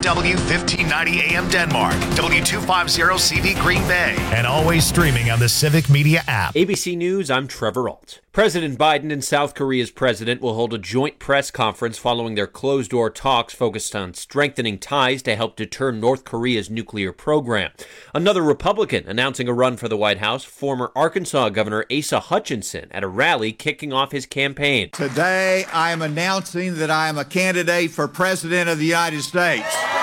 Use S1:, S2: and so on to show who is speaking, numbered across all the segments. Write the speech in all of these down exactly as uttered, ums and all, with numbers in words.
S1: W fifteen ninety A M Denmark, W two fifty C V Green Bay, and always streaming on the Civic Media app.
S2: A B C News, I'm Trevor Alt. President Biden and South Korea's president will hold a joint press conference following their closed-door talks focused on strengthening ties to help deter North Korea's nuclear program. Another Republican announcing a run for the White House, former Arkansas Governor Asa Hutchinson, at a rally kicking off his campaign.
S3: Today, I am announcing that I am a candidate for President of the United States.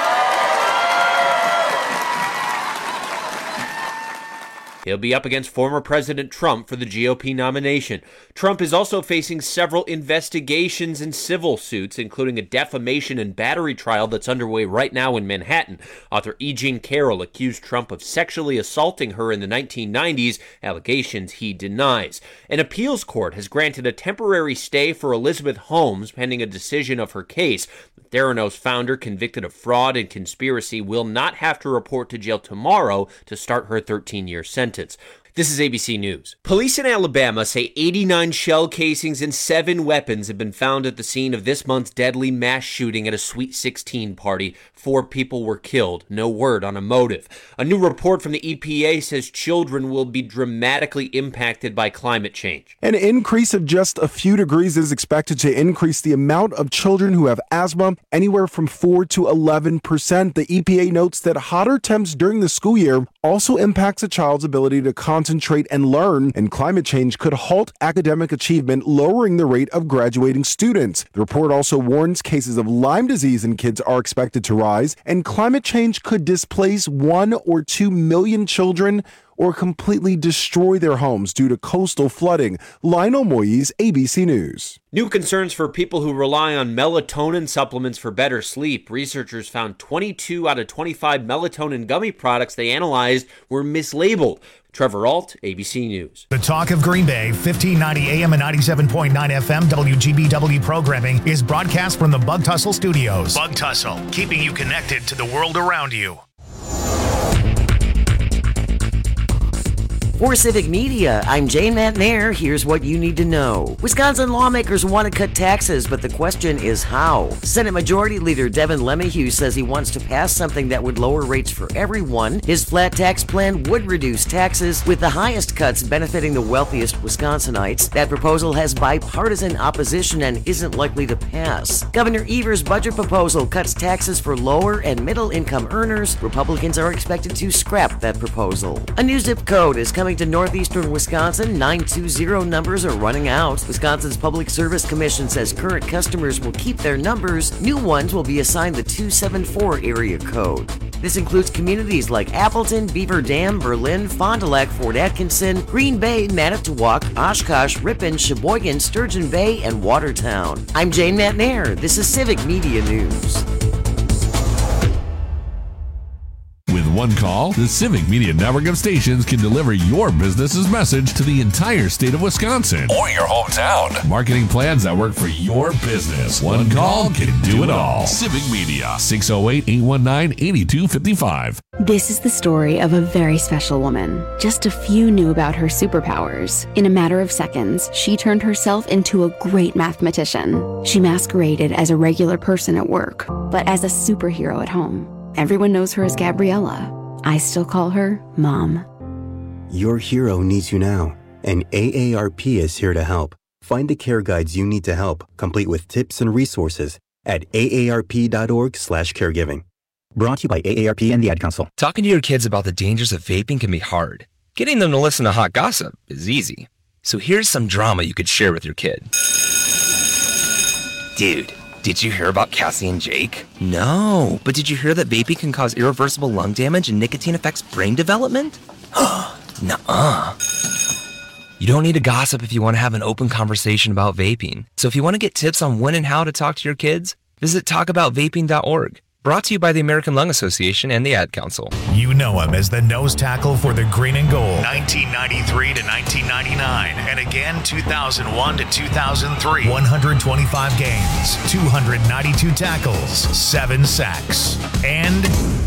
S2: He'll be up against former President Trump for the G O P nomination. Trump is also facing several investigations and civil suits, including a defamation and battery trial that's underway right now in Manhattan. Author E. Jean Carroll accused Trump of sexually assaulting her in the nineteen nineties, allegations he denies. An appeals court has granted a temporary stay for Elizabeth Holmes pending a decision of her case. Theranos founder, convicted of fraud and conspiracy, will not have to report to jail tomorrow to start her thirteen-year sentence. This is A B C News. Police in Alabama say eighty-nine shell casings and seven weapons have been found at the scene of this month's deadly mass shooting at a Sweet sixteen party. Four people were killed. No word on a motive. A new report from the E P A says children will be dramatically impacted by climate change.
S4: An increase of just a few degrees is expected to increase the amount of children who have asthma anywhere from four to eleven percent. The E P A notes that hotter temps during the school year also impacts a child's ability to concentrate concentrate and learn, and climate change could halt academic achievement, lowering the rate of graduating students. The report also warns cases of Lyme disease in kids are expected to rise, and climate change could displace one or two million children or completely destroy their homes due to coastal flooding. Lionel Moyes, A B C News.
S2: New concerns for people who rely on melatonin supplements for better sleep. Researchers found twenty-two out of twenty-five melatonin gummy products they analyzed were mislabeled. Trevor Alt, A B C News.
S1: The Talk of Green Bay, fifteen ninety A M and ninety-seven point nine F M W G B W programming is broadcast from the Bug Tussle Studios. Bug Tussle, keeping you connected to the world around you.
S5: For Civic Media, I'm Jane McNair. Here's what you need to know. Wisconsin lawmakers want to cut taxes, but the question is how. Senate Majority Leader Devin LeMahieu says he wants to pass something that would lower rates for everyone. His flat tax plan would reduce taxes, with the highest cuts benefiting the wealthiest Wisconsinites. That proposal has bipartisan opposition and isn't likely to pass. Governor Evers' budget proposal cuts taxes for lower and middle income earners. Republicans are expected to scrap that proposal. A new zip code is coming to northeastern Wisconsin. nine two zero numbers are running out. Wisconsin's Public Service Commission says current customers will keep their numbers. New ones will be assigned the two seven four area code. This includes communities like Appleton, Beaver Dam, Berlin, Fond du Lac, Fort Atkinson, Green Bay, Manitowoc, Oshkosh, Ripon, Sheboygan, Sturgeon Bay, and Watertown. I'm Jane McNair. This is Civic Media News.
S6: With one call, the Civic Media network of stations can deliver your business's message to the entire state of Wisconsin
S7: or your hometown.
S6: Marketing plans that work for your business. One call can do it all. Civic Media, six oh eight, eight one nine, eight two five five.
S8: This is the story of a very special woman. Just a few knew about her superpowers. In a matter of seconds, she turned herself into a great mathematician. She masqueraded as a regular person at work, but as a superhero at home. Everyone knows her as Gabriella. I still call her Mom.
S9: Your hero needs you now, and A A R P is here to help. Find the care guides you need to help, complete with tips and resources at A A R P dot org slash caregiving. Brought to you by A A R P and the Ad Council.
S10: Talking to your kids about the dangers of vaping can be hard. Getting them to listen to hot gossip is easy. So here's some drama you could share with your kid. Dude, did you hear about Cassie and Jake? No, but did you hear that vaping can cause irreversible lung damage and nicotine affects brain development? Nuh-uh. You don't need to gossip if you want to have an open conversation about vaping. So if you want to get tips on when and how to talk to your kids, visit talk about vaping dot org. Brought to you by the American Lung Association and the Ad Council.
S1: You know him as the nose tackle for the Green and Gold, nineteen ninety-three to nineteen ninety-nine, and again two thousand one to two thousand three. one hundred twenty-five games, two hundred ninety-two tackles, seven sacks, and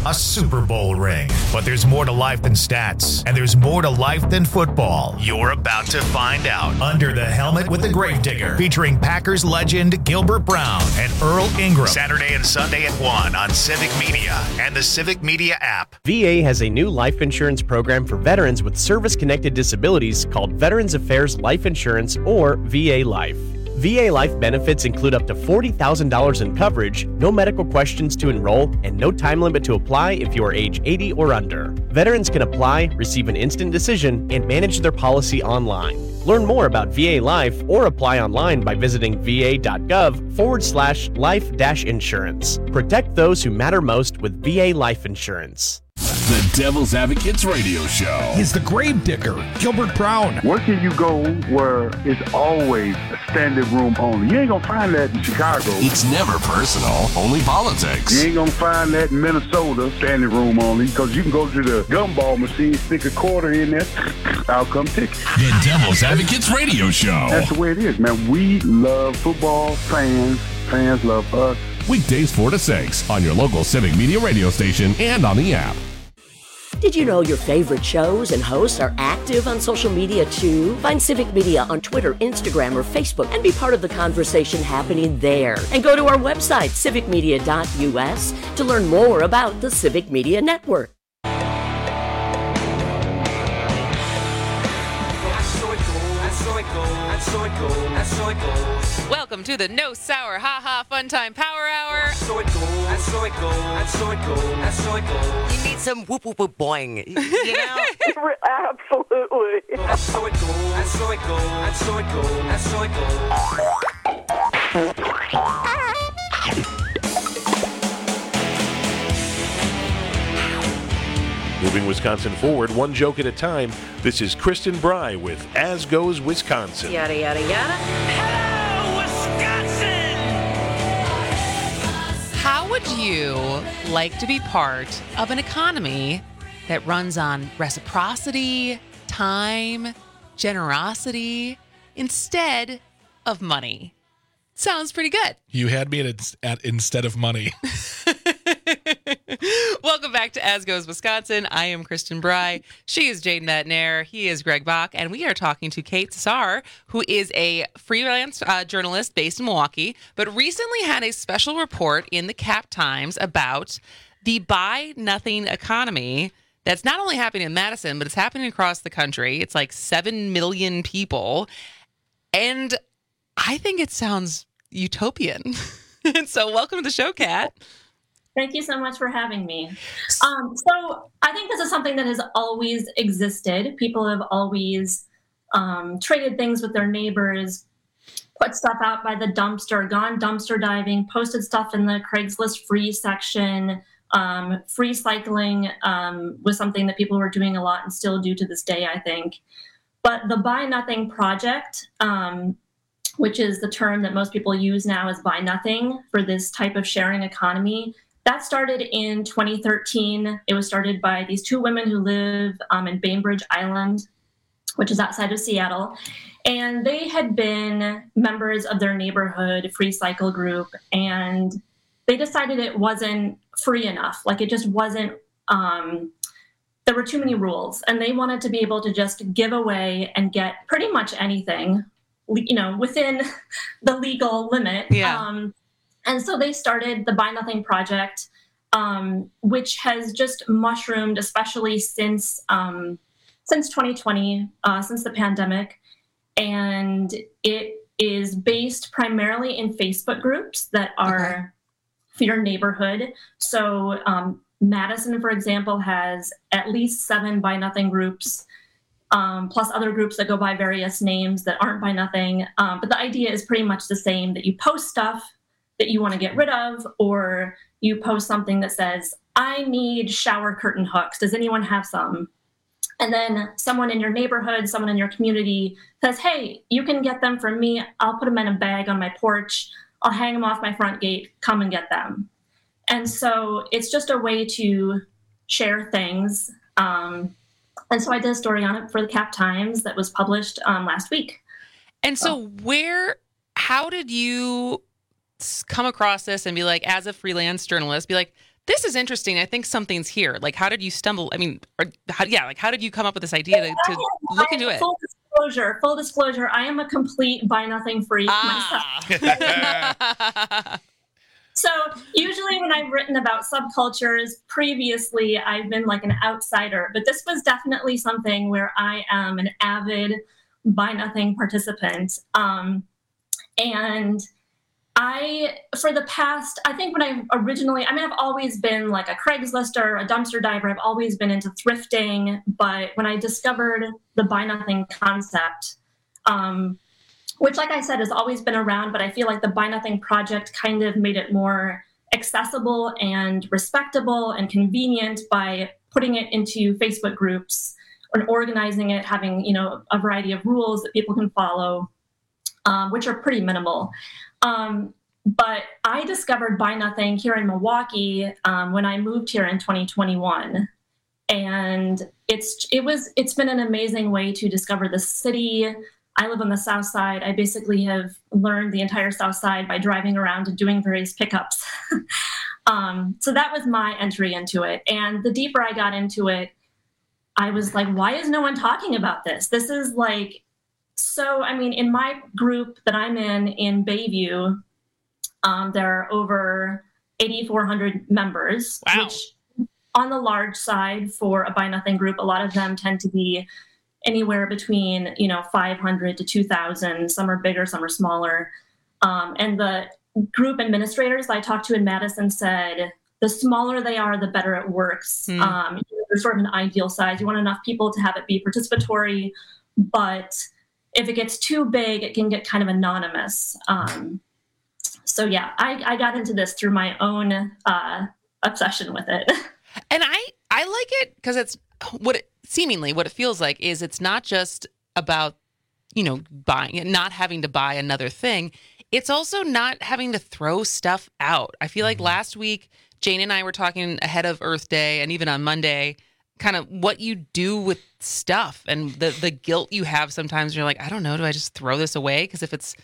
S1: a Super Bowl ring. But there's more to life than stats, and there's more to life than football. You're about to find out. Under the Helmet with the Gravedigger, featuring Packers legend Gilbert Brown and Earl Ingram. Saturday and Sunday at one on Civic Media and the Civic Media app.
S7: V A has a new life insurance program for veterans with service-connected disabilities called Veterans Affairs Life Insurance, or V A Life. V A Life benefits include up to forty thousand dollars in coverage, no medical questions to enroll, and no time limit to apply if you are age eighty or under. Veterans can apply, receive an instant decision, and manage their policy online. Learn more about V A Life or apply online by visiting va.gov forward slash life dash insurance. Protect those who matter most with V A Life Insurance.
S6: The Devil's Advocates Radio Show.
S11: He's the Gravedigger, Gilbert Brown.
S12: Where can you go where it's always a standing room only? You ain't gonna find that in Chicago.
S6: It's never personal, only politics.
S12: You ain't gonna find that in Minnesota, standing room only, because you can go to the gumball machine, stick a quarter in there, I'll come take it.
S6: The Devil's Advocates Radio Show.
S12: That's the way it is, man. We love football, fans, fans love us.
S6: Weekdays four to six on your local Civic Media radio station and on the app.
S13: Did you know your favorite shows and hosts are active on social media too? Find Civic Media on Twitter, Instagram, or Facebook and be part of the conversation happening there. And go to our website, civic media dot u s, to learn more about the Civic Media Network.
S14: Welcome to the No Sour Ha Ha Fun Time Power Hour.
S5: So it goes, and so it goes, and so it goes, and so it goes. You need some whoop whoop whoop boing, you know?
S15: Absolutely.
S5: And so it goes, and so it goes, and so it goes, and so it goes.
S16: Moving Wisconsin forward, one joke at a time. This is Kristen Bry with As Goes Wisconsin.
S14: Yada, yada, yada. Hello, Wisconsin! How would you like to be part of an economy that runs on reciprocity, time, generosity, instead of money? Sounds pretty good.
S11: You had me at, at instead of money.
S14: Welcome back to As Goes Wisconsin. I am Kristen Bry. She is Jane Metnair. He is Greg Bach. And we are talking to Kate Saar, who is a freelance uh, journalist based in Milwaukee, but recently had a special report in the Cap Times about the buy nothing economy that's not only happening in Madison, but it's happening across the country. It's like seven million people. And I think it sounds utopian. So welcome to the show, Kat.
S17: Thank you so much for having me. Um, so I think this is something that has always existed. People have always um, traded things with their neighbors, put stuff out by the dumpster, gone dumpster diving, posted stuff in the Craigslist free section. Um, free cycling um, was something that people were doing a lot and still do to this day, I think. But the Buy Nothing Project, um, which is the term that most people use now as buy nothing for this type of sharing economy, that started in twenty thirteen. It was started by these two women who live um, in Bainbridge Island, which is outside of Seattle. And they had been members of their neighborhood free cycle group, and they decided it wasn't free enough. Like it just wasn't, um, there were too many rules, and they wanted to be able to just give away and get pretty much anything, you know, within the legal limit.
S14: Yeah.
S17: Um, And so they started the Buy Nothing Project, um, which has just mushroomed, especially since um, since twenty twenty, uh, since the pandemic. And it is based primarily in Facebook groups that are okay. for your neighborhood. So um, Madison, for example, has at least seven Buy Nothing groups, um, plus other groups that go by various names that aren't Buy Nothing. Um, but the idea is pretty much the same, that you post stuff that you want to get rid of, or you post something that says, I need shower curtain hooks. Does anyone have some? And then someone in your neighborhood, someone in your community says, hey, you can get them from me. I'll put them in a bag on my porch. I'll hang them off my front gate. Come and get them. And so it's just a way to share things. Um, and so I did a story on it for the Cap Times that was published um, last week.
S14: And so where, how did you come across this and be like, as a freelance journalist, be like, This is interesting. I think something's here. Like, how did you stumble? I mean, or how, yeah, like, how did you come up with this idea to, to look into it?
S17: Full disclosure, full disclosure, I am a complete buy nothing freak
S14: ah.
S17: myself. So usually when I've written about subcultures previously, I've been like an outsider, but this was definitely something where I am an avid buy nothing participant. Um, and I, for the past, I think when I originally, I mean, I've always been like a Craigslist-er, a dumpster diver. I've always been into thrifting. But when I discovered the buy nothing concept, um, which, like I said, has always been around, but I feel like the Buy Nothing project kind of made it more accessible and respectable and convenient by putting it into Facebook groups and organizing it, having, you know, a variety of rules that people can follow, um, which are pretty minimal. Um, but I discovered Buy Nothing here in Milwaukee um, when I moved here in twenty twenty-one. And it's it was it's been an amazing way to discover the city. I live on the South Side. I basically have learned the entire South Side by driving around and doing various pickups. um, so that was my entry into it. And the deeper I got into it, I was like, why is no one talking about this? This is like, so, I mean, in my group that I'm in, in Bayview, um, there are over eighty-four hundred members,
S14: wow.
S17: which on the large side for a Buy Nothing group, a lot of them tend to be anywhere between, you know, five hundred to two thousand. Some are bigger, some are smaller. Um, and the group administrators I talked to in Madison said, the smaller they are, the better it works. Mm. Um, there's sort of an ideal size. You want enough people to have it be participatory, but if it gets too big, it can get kind of anonymous. Um, so yeah, I, I got into this through my own uh, obsession with it.
S14: And I, I like it because it's what it, seemingly what it feels like is it's not just about, you know, buying it, not having to buy another thing. It's also not having to throw stuff out. I feel like last week, Jane and I were talking ahead of Earth Day and even on Monday, kind of what you do with stuff and the, the guilt you have sometimes. You're like, I don't know, do I just throw this away? Because if it's,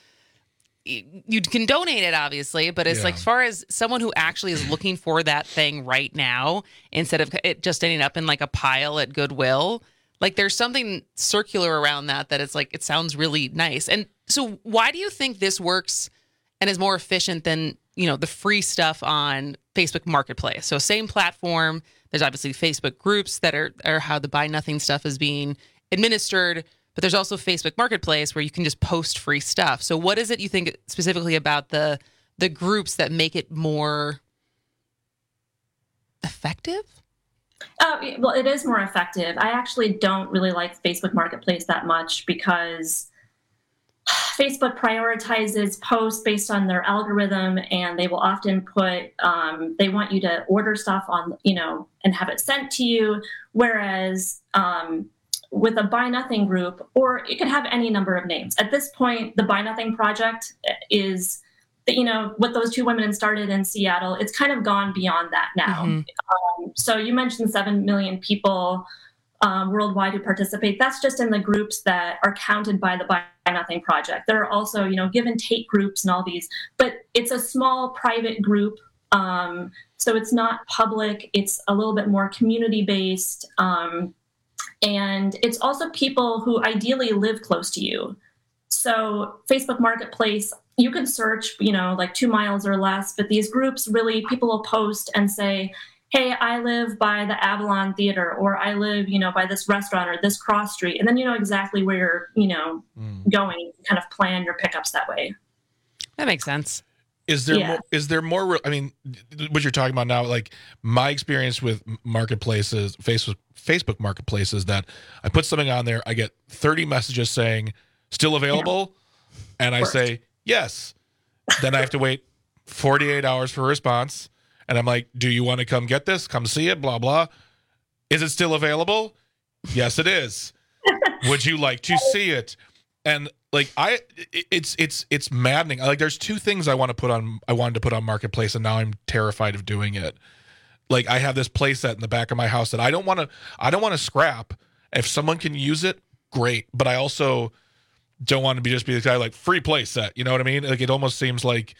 S14: you can donate it, obviously, but it's
S11: Yeah.
S14: like, as far as someone who actually is looking for that thing right now, instead of it just ending up in like a pile at Goodwill, like there's something circular around that, that it's like, it sounds really nice. And so why do you think this works and is more efficient than, you know, the free stuff on Facebook Marketplace? So same platform, there's obviously Facebook groups that are, are how the Buy Nothing stuff is being administered, but there's also Facebook Marketplace where you can just post free stuff. So what is it you think specifically about the the groups that make it more effective?
S17: Oh, well, it is more effective. I actually don't really like Facebook Marketplace that much because Facebook prioritizes posts based on their algorithm, and they will often put, um, they want you to order stuff on, you know, and have it sent to you. Whereas um, with a Buy Nothing group, or it could have any number of names. At this point, the Buy Nothing project is, you know, what those two women started in Seattle. It's kind of gone beyond that now. Mm-hmm. Um, so you mentioned seven million people um, worldwide who participate. That's just in the groups that are counted by the Buy Nothing project. There are also, you know, give and take groups and all these, but it's a small private group. Um, so it's not public. It's a little bit more community based. Um, and it's also people who ideally live close to you. So Facebook Marketplace, you can search, you know, like two miles or less, but these groups really, people will post and say, hey, I live by the Avalon Theater, or I live, you know, by this restaurant or this cross street. And then you know exactly where you're, you know, mm. going. You can kind of plan your pickups that way.
S14: That makes sense.
S11: Is there
S17: Yeah.
S11: more, is there more, I mean, what you're talking about now, like my experience with marketplaces, Facebook, Facebook marketplaces, that I put something on there, I get thirty messages saying, still available? Yeah. And I say, yes. Then I have to wait forty-eight hours for a response. And I'm like, do you want to come get this? Come see it, blah, blah. Is it still available? Yes, it is. Would you like to see it? And like, I, it's, it's, it's maddening. Like, there's two things I want to put on, I wanted to put on Marketplace, and now I'm terrified of doing it. Like, I have this play set in the back of my house that I don't want to, I don't want to scrap. If someone can use it, great. But I also don't want to be just be the guy like free play set. You know what I mean? Like, it almost seems like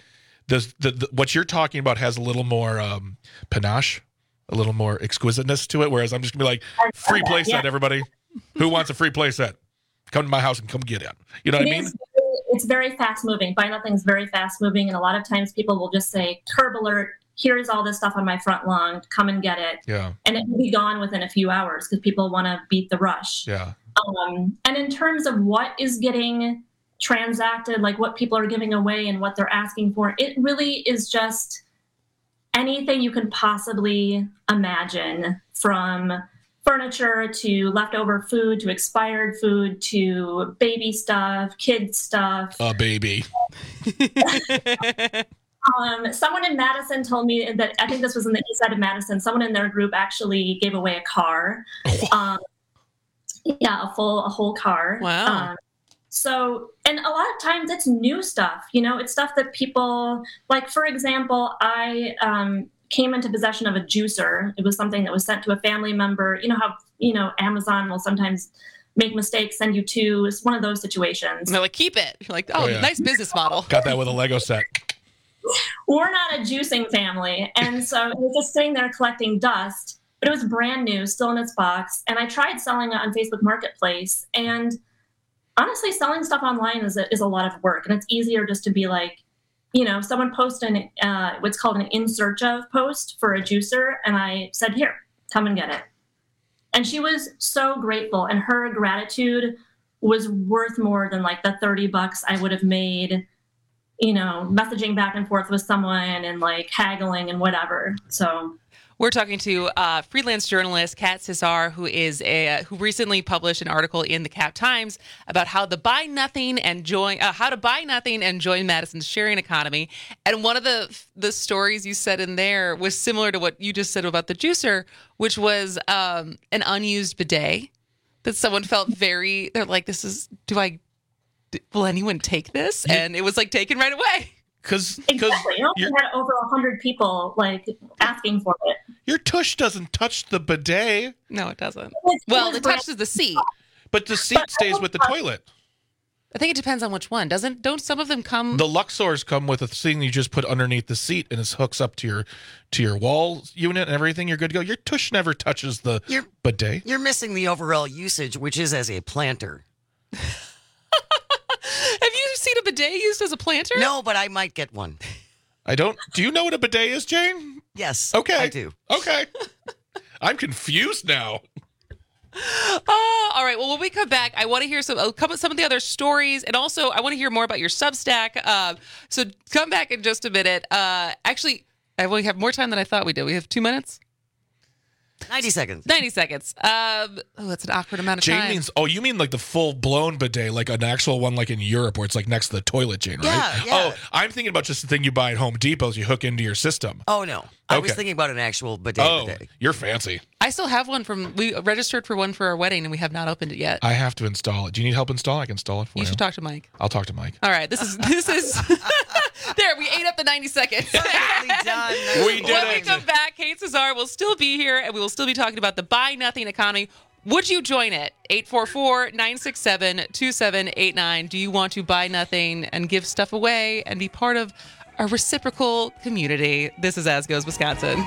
S11: Does the, the what you're talking about has a little more um, panache, a little more exquisiteness to it? Whereas I'm just gonna be like, free play set,
S17: yeah.
S11: everybody. Who wants a free play set? Come to my house and come get it. You know what
S17: It
S11: I mean?
S17: is- It's very fast moving. Buy Nothing's very fast moving, and a lot of times people will just say, "Curb alert! Here's all this stuff on my front lawn. Come and get it."
S11: Yeah.
S17: And it will be gone within a few hours because people want to beat the rush.
S11: Yeah.
S17: Um, and in terms of what is getting transacted, like what people are giving away and what they're asking for, it really is just anything you can possibly imagine, from furniture to leftover food to expired food to baby stuff, kid stuff.
S11: A baby.
S17: Um, someone in Madison told me that, I think this was in the east side of Madison, someone in their group actually gave away a car. Um, yeah, a full, a whole car.
S14: Wow.
S17: Um, so, and a lot of times it's new stuff, you know, it's stuff that people, like, for example, I um, came into possession of a juicer. It was something that was sent to a family member. You know how, you know, Amazon will sometimes make mistakes, send you two. It's one of those situations.
S14: And they're like, keep it. You're like, oh,
S11: Oh, yeah.
S14: nice business model.
S11: Got that with a Lego set.
S17: We're not a juicing family. And so it was just sitting there collecting dust, but it was brand new, still in its box. And I tried selling it on Facebook Marketplace. And honestly, selling stuff online is a, is a lot of work. And it's easier just to be like, you know, someone posted an, uh, what's called an in search of post for a juicer. And I said, here, come and get it. And she was so grateful. And her gratitude was worth more than like the thirty bucks I would have made, you know, messaging back and forth with someone and like haggling and whatever. So
S14: We're talking to uh, freelance journalist Kat Cesar, who is a uh, who recently published an article in the Cap Times about how the buy nothing and join uh, how to buy nothing and join Madison's sharing economy. And one of the the stories you said in there was similar to what you just said about the juicer, which was um, an unused bidet that someone felt very. They're like, "This is do I." Will anyone take this? And it was like taken right away.
S11: Because
S17: exactly, you also had over a hundred people like asking for it.
S11: Your tush doesn't touch the bidet.
S14: No, it doesn't.
S17: It's-
S14: Well,
S17: it's
S14: it
S17: brand-
S14: touches the seat.
S11: But the seat stays with the toilet.
S14: I think it depends on which one. Doesn't don't some of them come?
S11: The Luxors come with a thing you just put underneath the seat, and it hooks up to your to your wall unit and everything. You're good to go. Your tush never touches the
S5: You're-
S11: bidet.
S5: You're missing the overall usage, which is as a planter.
S14: Have you seen a bidet used as a planter?
S5: No, but I might get one.
S11: I don't. Do you know what a bidet is, Jane?
S5: Yes.
S11: Okay.
S5: I do.
S11: Okay. I'm confused now.
S14: Oh, all right. Well, when we come back, I want to hear some uh, come some of the other stories, and also I want to hear more about your Substack. Uh, so come back in just a minute. Uh, actually, I we have more time than I thought we did. We have two minutes.
S5: ninety seconds.
S14: ninety seconds. Um, oh, that's an awkward amount of
S11: Jane
S14: time.
S11: means, oh, you mean like the full blown bidet, like an actual one like in Europe where it's like next to the toilet, Jane, right?
S5: Yeah, yeah.
S11: Oh, I'm thinking about just the thing you buy at Home Depot you hook into your system.
S5: Oh, no. I was
S11: Okay.
S5: thinking about an actual bidet.
S11: Oh,
S5: bidet.
S11: you're fancy.
S14: I still have one from we registered for one for our wedding, and we have not opened it yet.
S11: I have to install it. Do you need help install? I can install it for you.
S14: You should talk to Mike.
S11: I'll talk to Mike.
S14: All right, this is this is there. We ate up the ninety seconds.
S5: done.
S11: We did
S14: when
S11: it.
S14: we come back, Kate Cesar will still be here, and we will still be talking about the buy nothing economy. Would you join it? eight four four, nine six seven, two seven eight nine. Do you want to buy nothing and give stuff away and be part of a reciprocal community? This is As Goes Wisconsin.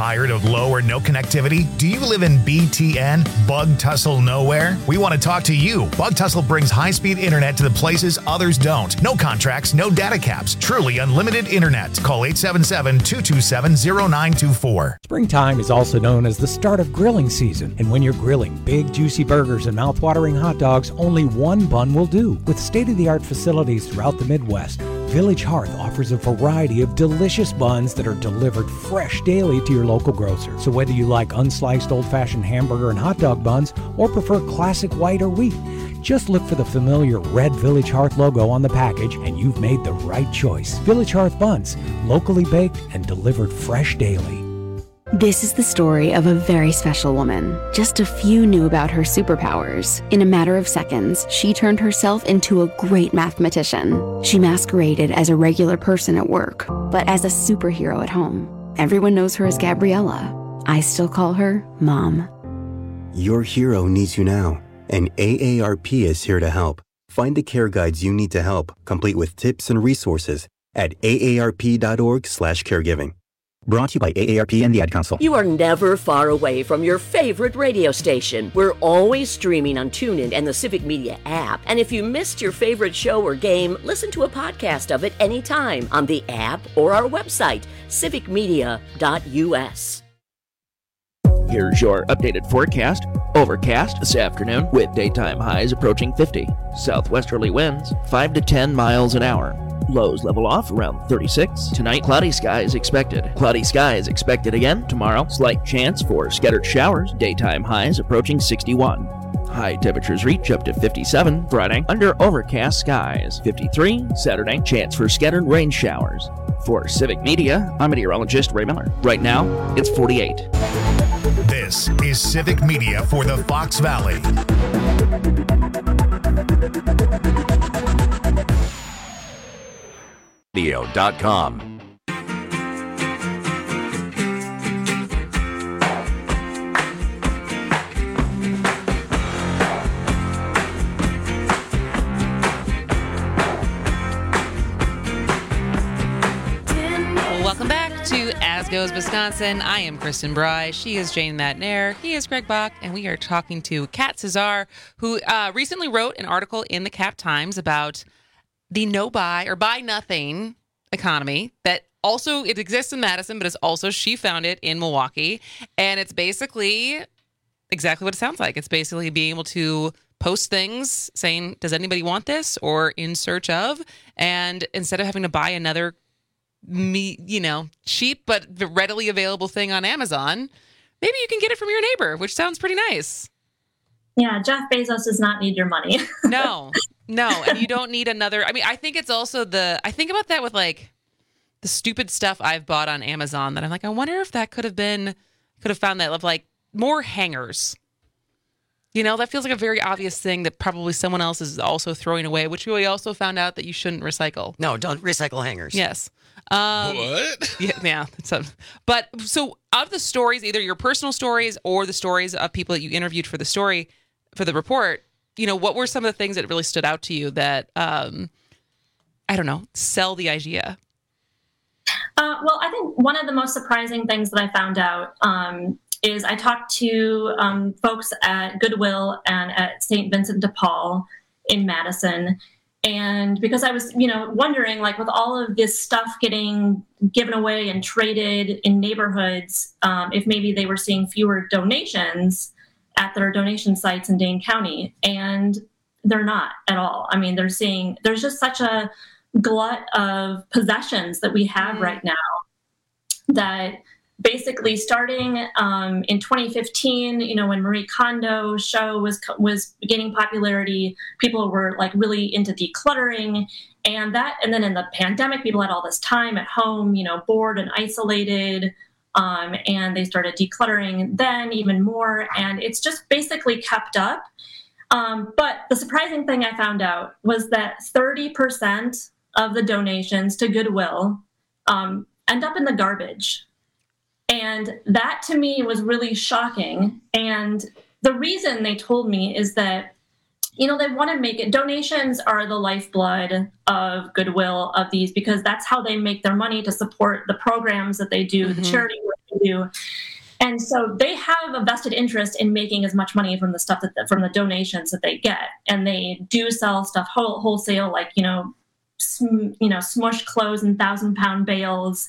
S1: Tired of low or no connectivity? Do you live in B T N, Bug Tussle Nowhere? We want to talk to you. Bug Tussle brings high-speed internet to the places others don't. No contracts, no data caps. Truly unlimited internet. Call eight seven seven, two two seven, zero nine two four.
S18: Springtime is also known as the start of grilling season. And when you're grilling big, juicy burgers and mouth-watering hot dogs, only one bun will do. With state-of-the-art facilities throughout the Midwest, Village Hearth offers a variety of delicious buns that are delivered fresh daily to your local grocer. So whether you like unsliced old-fashioned hamburger and hot dog buns or prefer classic white or wheat, just look for the familiar red Village Hearth logo on the package and you've made the right choice. Village Hearth buns, locally baked and delivered fresh daily.
S8: This is the story of a very special woman. Just a few knew about her superpowers. In a matter of seconds, she turned herself into a great mathematician. She masqueraded as a regular person at work, but as a superhero at home. Everyone knows her as Gabriella. I still call her Mom.
S9: Your hero needs you now, and A A R P is here to help. Find the care guides you need to help, complete with tips and resources at A A R P dot org slash caregiving. Brought to you by A A R P and the Ad Council.
S13: You are never far away from your favorite radio station. We're always streaming on TuneIn and the Civic Media app. And if you missed your favorite show or game, listen to a podcast of it anytime on the app or our website, civic media dot U S.
S19: Here's your updated forecast. Overcast this afternoon with daytime highs approaching fifty. Southwesterly winds five to ten miles an hour. Lows level off around thirty-six. Tonight, cloudy skies expected. Cloudy skies expected again tomorrow. Slight chance for scattered showers. Daytime highs approaching sixty-one. High temperatures reach up to fifty-seven Friday under overcast skies. fifty-three Saturday. Chance for scattered rain showers. For Civic Media, I'm meteorologist Ray Miller. Right now, it's forty-eight.
S1: This is Civic Media for the Fox Valley.
S20: radio dot com.
S14: Welcome back to As Goes Wisconsin. I am Kristen Bry. She is Jane Matnair. He is Greg Bach, and we are talking to Kat Cesar, who uh, recently wrote an article in the Cap Times about the no buy or buy nothing economy that also it exists in Madison, but it's also she found it in Milwaukee. And it's basically exactly what it sounds like. It's basically being able to post things saying, does anybody want this or in search of? And instead of having to buy another, me, you know, cheap but readily available thing on Amazon, maybe you can get it from your neighbor, which sounds pretty nice.
S17: Yeah, Jeff Bezos does not need your money.
S14: No, no. And you don't need another. I mean, I think it's also the, I think about that with like the stupid stuff I've bought on Amazon that I'm like, I wonder if that could have been, could have found that of like more hangers. You know, that feels like a very obvious thing that probably someone else is also throwing away, which we also found out that you shouldn't recycle.
S5: No, don't recycle hangers.
S14: Yes. Um,
S11: what?
S14: Yeah, yeah. So, but so of the stories, either your personal stories or the stories of people that you interviewed for the story, for the report, you know, what were some of the things that really stood out to you that, um, I don't know, sell the idea?
S17: Uh, well, I think one of the most surprising things that I found out um, is I talked to um, folks at Goodwill and at Saint Vincent de Paul in Madison. And because I was, you know, wondering, like, with all of this stuff getting given away and traded in neighborhoods, um, if maybe they were seeing fewer donations at their donation sites in Dane County. And they're not at all. I mean, they're seeing, there's just such a glut of possessions that we have right now that basically starting um, in twenty fifteen, you know, when Marie Kondo's show was was gaining popularity, people were like really into decluttering, and that, and then in the pandemic, people had all this time at home, you know, bored and isolated, um, and they started decluttering then even more, and it's just basically kept up. Um, but the surprising thing I found out was that thirty percent of the donations to Goodwill um, end up in the garbage. And that to me was really shocking. And the reason they told me is that, you know, they want to make it, donations are the lifeblood of Goodwill of these, because that's how they make their money to support the programs that they do, mm-hmm. the charity work they do. And so they have a vested interest in making as much money from the stuff that, from the donations that they get. And they do sell stuff whole, wholesale, like, you know, sm, you know, smush clothes in thousand pound bales.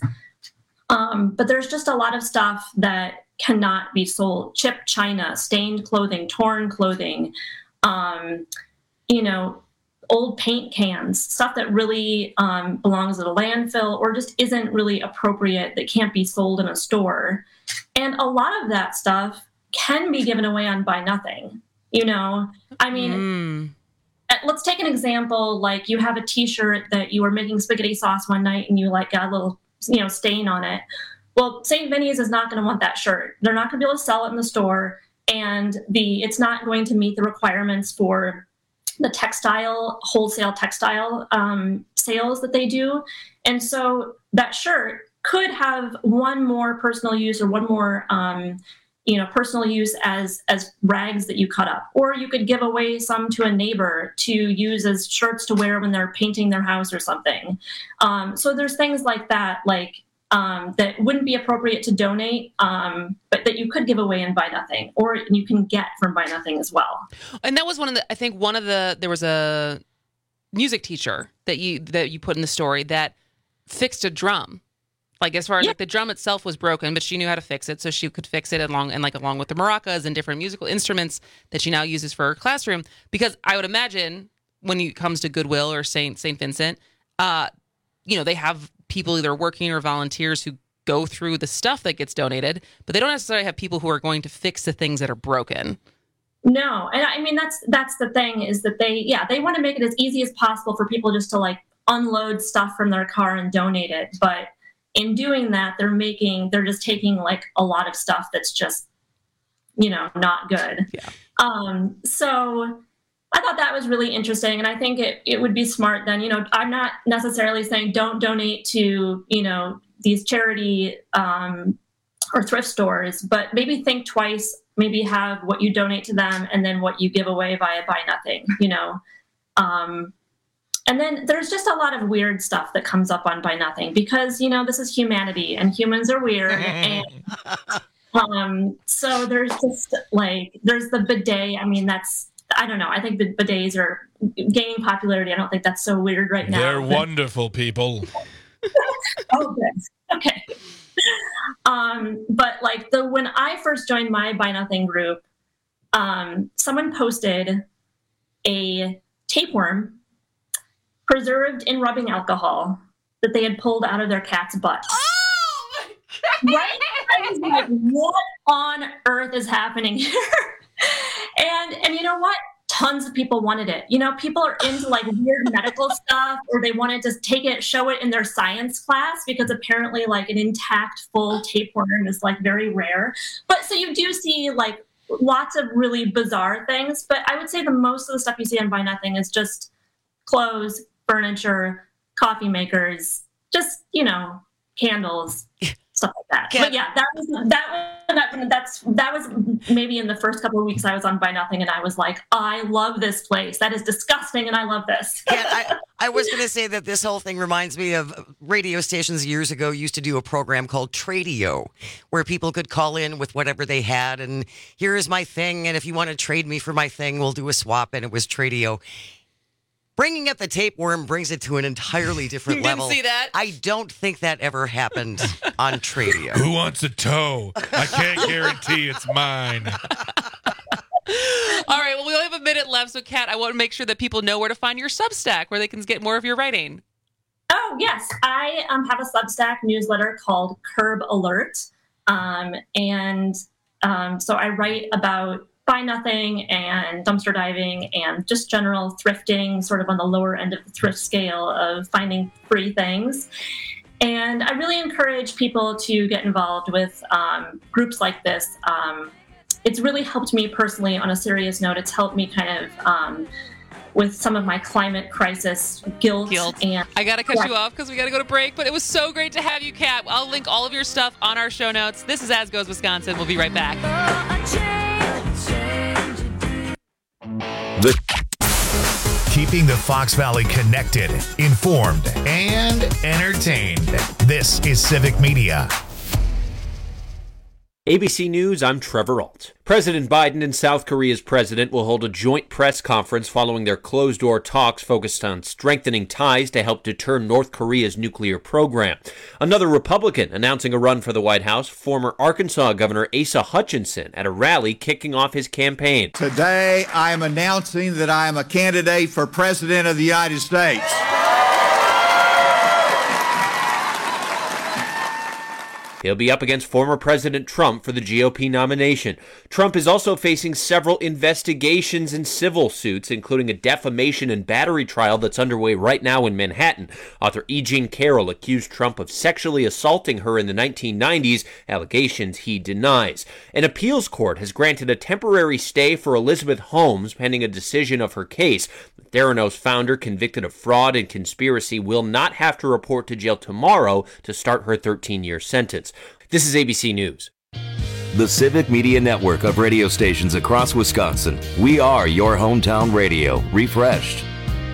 S17: Um, but there's just a lot of stuff that cannot be sold. Chipped china, stained clothing, torn clothing, um, you know, old paint cans, stuff that really um, belongs at a landfill or just isn't really appropriate, that can't be sold in a store. And a lot of that stuff can be given away on Buy Nothing. You know, I mean, mm. let's take an example. Like you have a t-shirt that you were making spaghetti sauce one night and you like got a little, you know, stain on it. Well, Saint Vinny's is not going to want that shirt. They're not going to be able to sell it in the store. And the it's not going to meet the requirements for the textile, wholesale textile um, sales that they do. And so that shirt could have one more personal use or one more, um, you know, personal use as, as rags that you cut up. Or you could give away some to a neighbor to use as shirts to wear when they're painting their house or something. Um, so there's things like that, like, Um, that wouldn't be appropriate to donate, um, but that you could give away and Buy Nothing, or you can get from Buy Nothing as well.
S14: And that was one of the, I think one of the, there was a music teacher that you, that you put in the story that fixed a drum. Like as far as yeah. like the drum itself was broken, but she knew how to fix it. So she could fix it along and like along with the maracas and different musical instruments that she now uses for her classroom. Because I would imagine when it comes to Goodwill or Saint Saint Vincent, uh, you know, they have people either working or volunteers who go through the stuff that gets donated, but they don't necessarily have people who are going to fix the things that are broken.
S17: No. And I mean, that's, that's the thing is that they, yeah, they want to make it as easy as possible for people just to like unload stuff from their car and donate it. But in doing that, they're making, they're just taking like a lot of stuff that's just, you know, not good.
S14: Yeah.
S17: Um, so I thought that was really interesting. And I think it, it would be smart then, you know, I'm not necessarily saying don't donate to, you know, these charity um, or thrift stores, but maybe think twice, maybe have what you donate to them and then what you give away via Buy Nothing, you know. Um, and then there's just a lot of weird stuff that comes up on Buy Nothing because, you know, this is humanity and humans are weird. and um, so there's just like, there's the bidet. I mean, that's, I don't know. I think the bidets are gaining popularity. I don't think that's so weird right now.
S11: They're
S17: but...
S11: wonderful people.
S17: Oh, good. Okay. Um, but like the when I first joined my Buy Nothing group, um, someone posted a tapeworm preserved in rubbing alcohol that they had pulled out of their cat's butt.
S14: Oh my God.
S17: Right? I was like, what on earth is happening here? And and you know what? Tons of people wanted it. You know, people are into like weird medical stuff, or they want to just take it, show it in their science class because apparently like an intact full tapeworm is like very rare. But so you do see like lots of really bizarre things. But I would say the most of the stuff you see on Buy Nothing is just clothes, furniture, coffee makers, just, you know, candles. Stuff like that. Kat, but yeah, that was that, that that's that was maybe in the first couple of weeks I was on Buy Nothing, and I was like, I love this place. That is disgusting, and I love this.
S5: Kat, I, I was going to say that this whole thing reminds me of radio stations years ago used to do a program called Tradio, where people could call in with whatever they had, and here is my thing, and if you want to trade me for my thing, we'll do a swap, and it was Tradio. Bringing up the tapeworm brings it to an entirely different
S14: you didn't
S5: level.
S14: See that?
S5: I don't think that ever happened on Tradio.
S11: Who wants a toe? I can't guarantee it's mine.
S14: All right, well, we only have a minute left, so Kat, I want to make sure that people know where to find your Substack, where they can get more of your writing.
S17: Oh, yes. I um, have a Substack newsletter called Curb Alert. Um, and um, so I write about Buy Nothing and dumpster diving and just general thrifting, sort of on the lower end of the thrift scale of finding free things. And I really encourage people to get involved with um, groups like this. Um, it's really helped me personally on a serious note. It's helped me kind of um, with some of my climate crisis guilt.
S14: guilt.
S17: And
S14: I got to cut
S17: yeah.
S14: you off because we got to go to break, but it was so great to have you, Kat. I'll link all of your stuff on our show notes. This is As Goes Wisconsin. We'll be right back.
S1: The Keeping the Fox Valley connected, informed, and entertained. This is Civic Media.
S2: A B C News, I'm Trevor Alt. President Biden and South Korea's president will hold a joint press conference following their closed-door talks focused on strengthening ties to help deter North Korea's nuclear program. Another Republican announcing a run for the White House, former Arkansas Governor Asa Hutchinson, at a rally kicking off his campaign.
S3: Today, I am announcing that I am a candidate for President of the United States.
S2: He'll be up against former President Trump for the G O P nomination. Trump is also facing several investigations and civil suits, including a defamation and battery trial that's underway right now in Manhattan. Author E. Jean Carroll accused Trump of sexually assaulting her in the nineteen nineties, allegations he denies. An appeals court has granted a temporary stay for Elizabeth Holmes pending a decision of her case. The Theranos founder, convicted of fraud and conspiracy, will not have to report to jail tomorrow to start her thirteen-year sentence. This is A B C News.
S20: The Civic Media Network of radio stations across Wisconsin. We are your hometown radio, refreshed.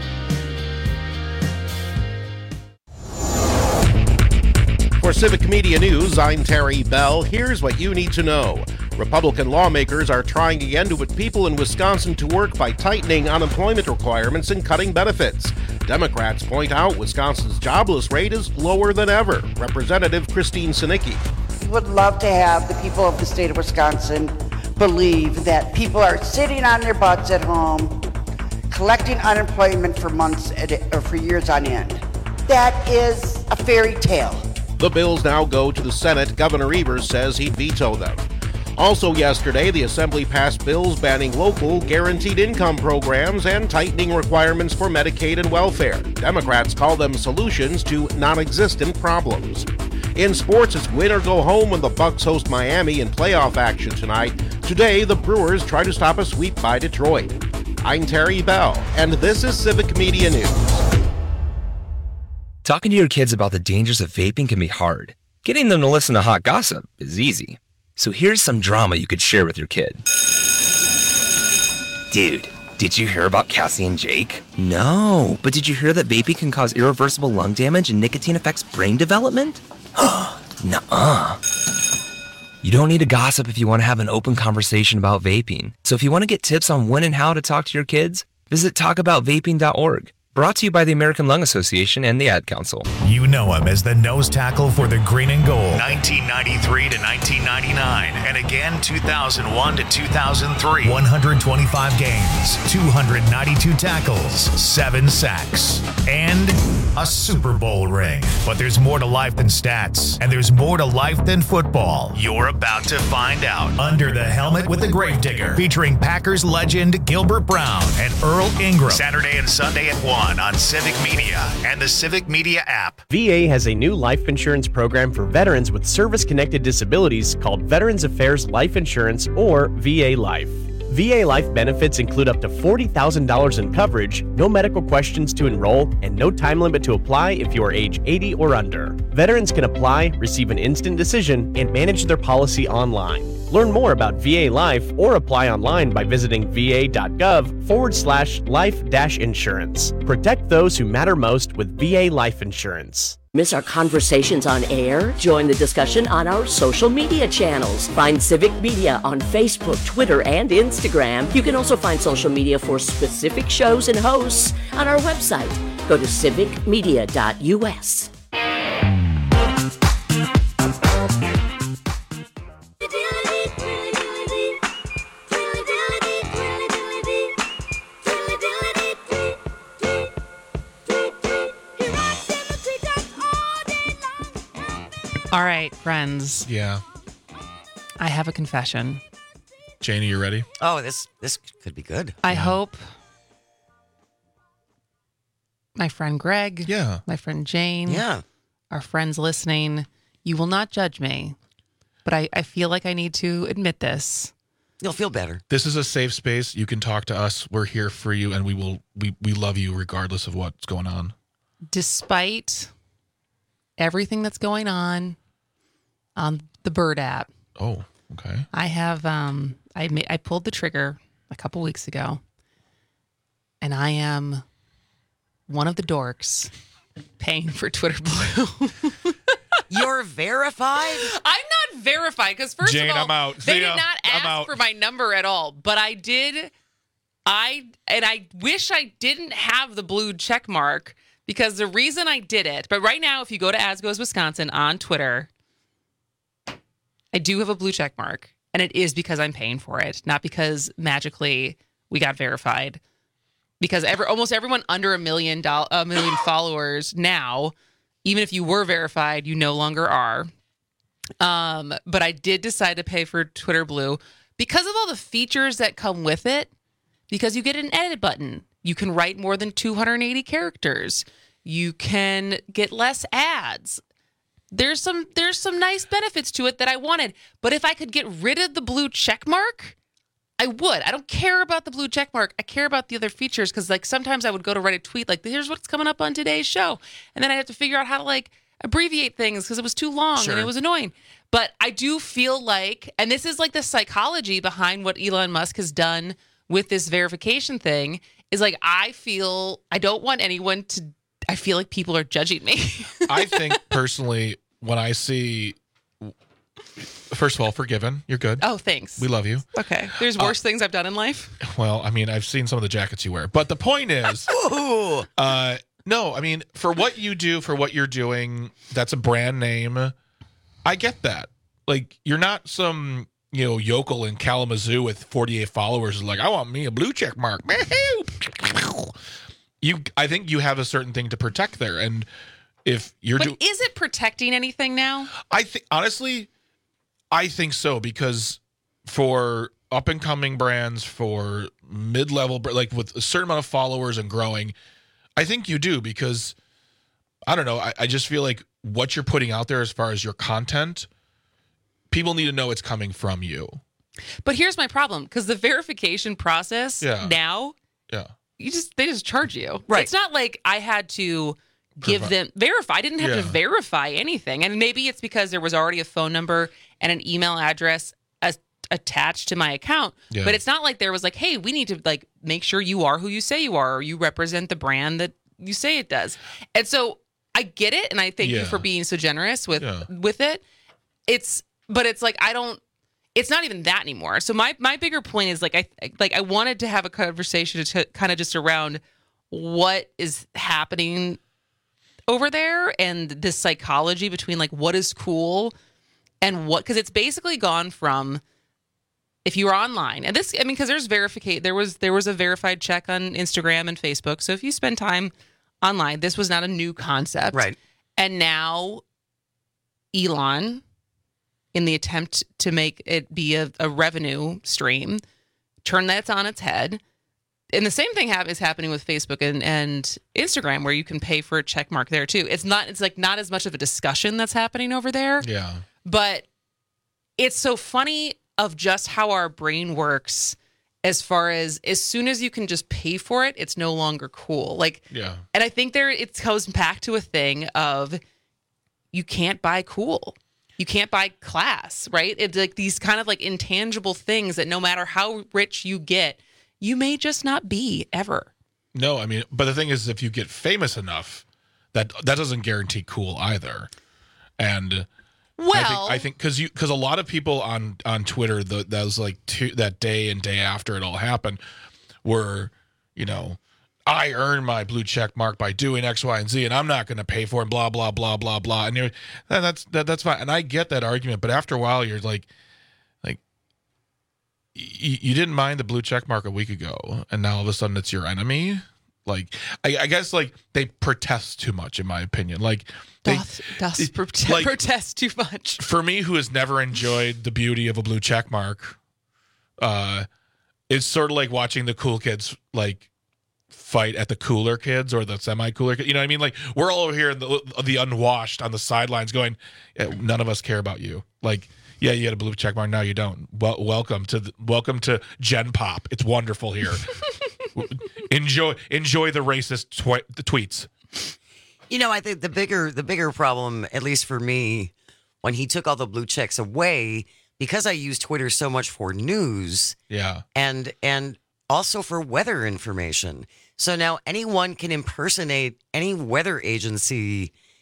S21: For Civic Media News, I'm Terry Bell. Here's what you need to know. Republican lawmakers are trying again to put people in Wisconsin to work by tightening unemployment requirements and cutting benefits. Democrats point out Wisconsin's jobless rate is lower than ever. Representative Christine Sinicki.
S22: We would love to have the people of the state of Wisconsin believe that people are sitting on their butts at home, collecting unemployment for months or for years on end. That is a fairy tale.
S21: The bills now go to the Senate. Governor Evers says he'd veto them. Also yesterday, the Assembly passed bills banning local guaranteed income programs and tightening requirements for Medicaid and welfare. Democrats call them solutions to non-existent problems. In sports, it's win or go home when the Bucks host Miami in playoff action tonight. Today, the Brewers try to stop a sweep by Detroit. I'm Terry Bell, and this is Civic Media News.
S10: Talking to your kids about the dangers of vaping can be hard. Getting them to listen to hot gossip is easy. So here's some drama you could share with your kid. Dude, did you hear about Cassie and Jake? No, but did you hear that vaping can cause irreversible lung damage and nicotine affects brain development? Nuh-uh. You don't need to gossip if you want to have an open conversation about vaping. So if you want to get tips on when and how to talk to your kids, visit talk about vaping dot org. Brought to you by the American Lung Association and the Ad Council.
S1: You know him as the nose tackle for the Green and Gold, nineteen ninety-three to nineteen ninety-nine, and again two thousand one to two thousand three. one hundred twenty-five games, two hundred ninety-two tackles, seven sacks, and a Super Bowl ring. But there's more to life than stats, and there's more to life than football. You're about to find out. Under the Helmet with the Gravedigger, featuring Packers legend Gilbert Brown and Earl Ingram. Saturday and Sunday at one on Civic Media and the Civic Media app.
S7: V A has a new life insurance program for veterans with service-connected disabilities called Veterans Affairs Life Insurance, or V A Life. V A Life benefits include up to forty thousand dollars in coverage, no medical questions to enroll, and no time limit to apply if you are age eighty or under. Veterans can apply, receive an instant decision, and manage their policy online. Learn more about V A Life or apply online by visiting va.gov forward slash life dash insurance. Protect those who matter most with V A Life Insurance.
S13: Miss our conversations on air? Join the discussion on our social media channels. Find Civic Media on Facebook, Twitter, and Instagram. You can also find social media for specific shows and hosts on our website. Go to civic media dot u s.
S14: All right, friends.
S11: Yeah.
S14: I have a confession.
S11: Janie, you ready?
S5: Oh, this this could be good.
S14: I hope my friend Greg,
S11: yeah,
S14: my friend Jane,
S5: yeah,
S14: our friends listening, you will not judge me, but I, I feel like I need to admit this.
S5: You'll feel better.
S11: This is a safe space. You can talk to us. We're here for you, and we will we, we love you regardless of what's going on.
S14: Despite everything that's going on on the Bird app.
S11: Oh, okay.
S14: I have um I ma- I pulled the trigger a couple weeks ago, and I am one of the dorks paying for Twitter Blue.
S5: You're verified?
S14: I'm not verified because first
S11: Jane,
S14: of all,
S11: I'm out.
S14: they
S11: See
S14: did
S11: ya.
S14: not
S11: I'm
S14: ask
S11: out.
S14: for my number at all. But I did. I and I wish I didn't have the blue check mark because the reason I did it. But right now, if you go to As Goes Wisconsin on Twitter, I do have a blue check mark, and it is because I'm paying for it, not because magically we got verified. Because every, almost everyone under a million doll, a million followers now, even if you were verified, you no longer are. Um, but I did decide to pay for Twitter Blue because of all the features that come with it. Because you get an edit button, you can write more than two hundred eighty characters, you can get less ads. There's some there's some nice benefits to it that I wanted. But if I could get rid of the blue check mark, I would. I don't care about the blue check mark. I care about the other features because, like, sometimes I would go to write a tweet like, "Here's what's coming up on today's show," and then I have to figure out how to like abbreviate things because it was too long
S5: Sure.
S14: and it was annoying. But I do feel like, and this is like the psychology behind what Elon Musk has done with this verification thing, is like I feel I don't want anyone to. I feel like people are judging me.
S11: I think personally, when I see, first of all, Forgiven, you're good.
S14: Oh, thanks.
S11: We love you.
S14: Okay. There's worse uh, things I've done in life.
S11: Well, I mean, I've seen some of the jackets you wear, but the point is, uh, no, I mean, for what you do, for what you're doing, that's a brand name. I get that. Like, you're not some, you know, yokel in Kalamazoo with forty-eight followers. Like, I want me a blue check mark. You, I think you have a certain thing to protect there, and if you're,
S14: but
S11: do-
S14: is it protecting anything now?
S11: I think honestly, I think so because for up and coming brands, for mid level, like with a certain amount of followers and growing, I think you do because I don't know. I, I just feel like what you're putting out there as far as your content, people need to know it's coming from you.
S14: But here's my problem because the verification process
S11: Yeah.
S14: now,
S11: Yeah.
S14: you just they just charge you.
S5: Right.
S14: It's not like I had to give
S11: Verify.
S14: them verify. I didn't have to
S11: Yeah.
S14: verify anything, and maybe it's because there was already a phone number and an email address as, attached to my account.
S11: Yeah.
S14: But it's not like there was like, hey, we need to like make sure you are who you say you are, or you represent the brand that you say it does. And so I get it, and I thank
S11: Yeah.
S14: you for being so generous with
S11: Yeah.
S14: with it. It's but it's like I don't. It's not even that anymore. So my my bigger point is like I like I wanted to have a conversation to kind of just around what is happening over there and this psychology between like what is cool and what, because it's basically gone from if you were online and this I mean because there's verification there was there was a verified check on Instagram and Facebook. So if you spend time online, this was not a new concept,
S5: Right?
S14: And now Elon, in the attempt to make it be a, a revenue stream, turn that on its head. And the same thing ha- is happening with Facebook and, and Instagram, where you can pay for a check mark there too. It's not, it's like not as much of a discussion that's happening over there.
S11: Yeah.
S14: But it's so funny of just how our brain works as far as as soon as you can just pay for it, it's no longer cool. Like,
S11: Yeah.
S14: and I think there it goes back to a thing of you can't buy cool. You can't buy class, right? It's like these kind of like intangible things that no matter how rich you get, you may just not be ever.
S11: No, I mean, but the thing is, if you get famous enough, that that doesn't guarantee cool either. And
S14: well,
S11: I think because you because a lot of people on on Twitter the, that was like two, that day and day after it all happened were, you know, I earned my blue check mark by doing X, Y, and Z, and I'm not going to pay for it. Blah blah blah blah blah. And you're, that's that, that's fine, and I get that argument. But after a while, you're like, like, y- you didn't mind the blue check mark a week ago, and now all of a sudden it's your enemy. Like, I, I guess like they protest too much, in my opinion. Like, they,
S14: does, does prote-
S11: like,
S14: protest too much.
S11: For me, who has never enjoyed the beauty of a blue check mark, uh, it's sort of like watching the cool kids like fight at the cooler kids or the semi-cooler kids. You know what I mean? Like, we're all over here in the, the unwashed on the sidelines going, yeah, none of us care about you. Like, yeah, you had a blue check mark, now you don't. Well, welcome to the, welcome to Gen Pop. It's wonderful here. enjoy enjoy the racist twi- the tweets.
S5: You know, I think the bigger the bigger problem, at least for me, when he took all the blue checks away, because I use Twitter so much for news,
S11: yeah,
S5: and and also for weather information. So now anyone can impersonate any weather agency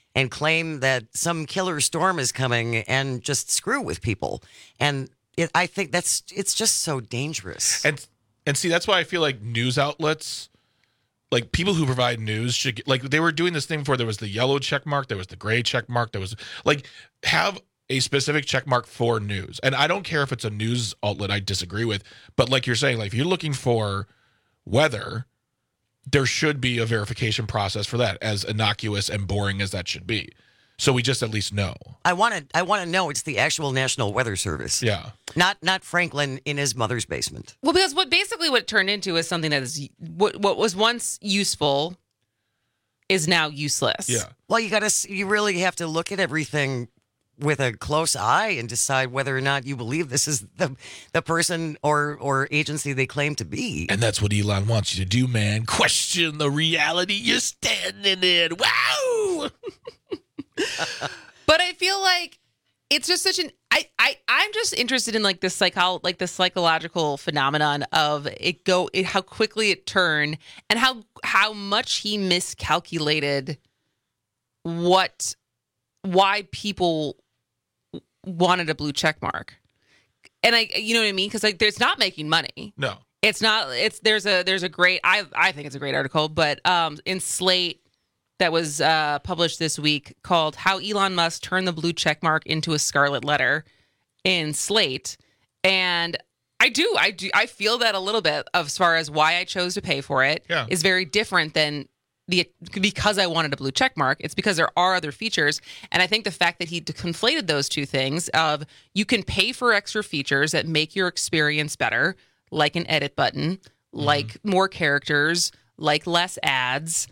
S5: and claim that some killer storm is coming and just screw with people. And it, I think that's it's just so dangerous.
S11: And and see, that's why I feel like news outlets, like people who provide news, should get, like they were doing this thing before. There was the yellow check mark, there was the gray check mark, there was like have a specific check mark for news. And I don't care if it's a news outlet I disagree with, but like you're saying, like if you're looking for weather, there should be a verification process for that, as innocuous and boring as that should be. So we just at least know.
S5: I want to. I want to know it's the actual National Weather Service.
S11: Yeah.
S5: Not not Franklin in his mother's basement.
S14: Well, because what basically what it turned into is something that is what what was once useful is now useless.
S11: Yeah.
S5: Well, you got to. You really have to look at everything with a close eye and decide whether or not you believe this is the the person or or agency they claim to be.
S11: And that's what Elon wants you to do, man. Question the reality you're standing in. Wow.
S14: But I feel like it's just such an I, I I'm just interested in like this psycho like the psychological phenomenon of it go it, how quickly it turned and how how much he miscalculated what why people wanted a blue check mark. And I you know what I mean? Because like it's not making money.
S11: No.
S14: It's not it's there's a there's a great I I think it's a great article, but um in Slate that was uh, published this week called How Elon Musk Turned the Blue Checkmark into a Scarlet Letter in Slate. And I do, I do, I feel that a little bit of as far as why I chose to pay for it
S11: yeah.
S14: is very different than the, because I wanted a blue checkmark. It's because there are other features. And I think the fact that he conflated those two things of you can pay for extra features that make your experience better, like an edit button, mm-hmm. like more characters, like less ads,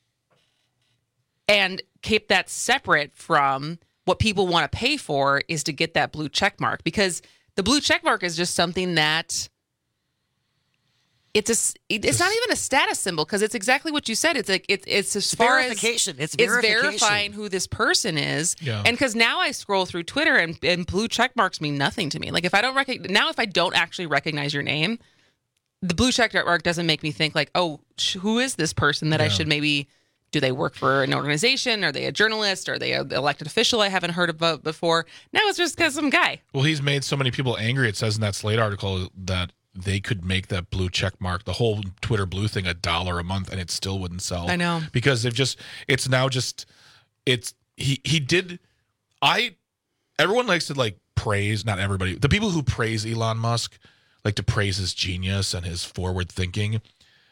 S14: and keep that separate from what people want to pay for is to get that blue check mark, because the blue check mark is just something that it's a it's not even a status symbol, because it's exactly what you said. It's like it's it's as far
S5: verification.
S14: as
S5: it's verification.
S14: It's verifying who this person is.
S11: Yeah.
S14: And because now I scroll through Twitter and, and blue check marks mean nothing to me. Like if I don't recognize now, if I don't actually recognize your name, the blue check mark doesn't make me think like, oh, who is this person that yeah. I should maybe. Do they work for an organization? Are they a journalist? Are they an elected official I haven't heard about before? No, it's just because some guy.
S11: Well, he's made so many people angry. It says in that Slate article that they could make that blue check mark, the whole Twitter blue thing, a dollar a month, and it still wouldn't sell.
S14: I know.
S11: Because they've just, it's now just, it's, he, he did, I, everyone likes to like praise, not everybody, the people who praise Elon Musk like to praise his genius and his forward thinking.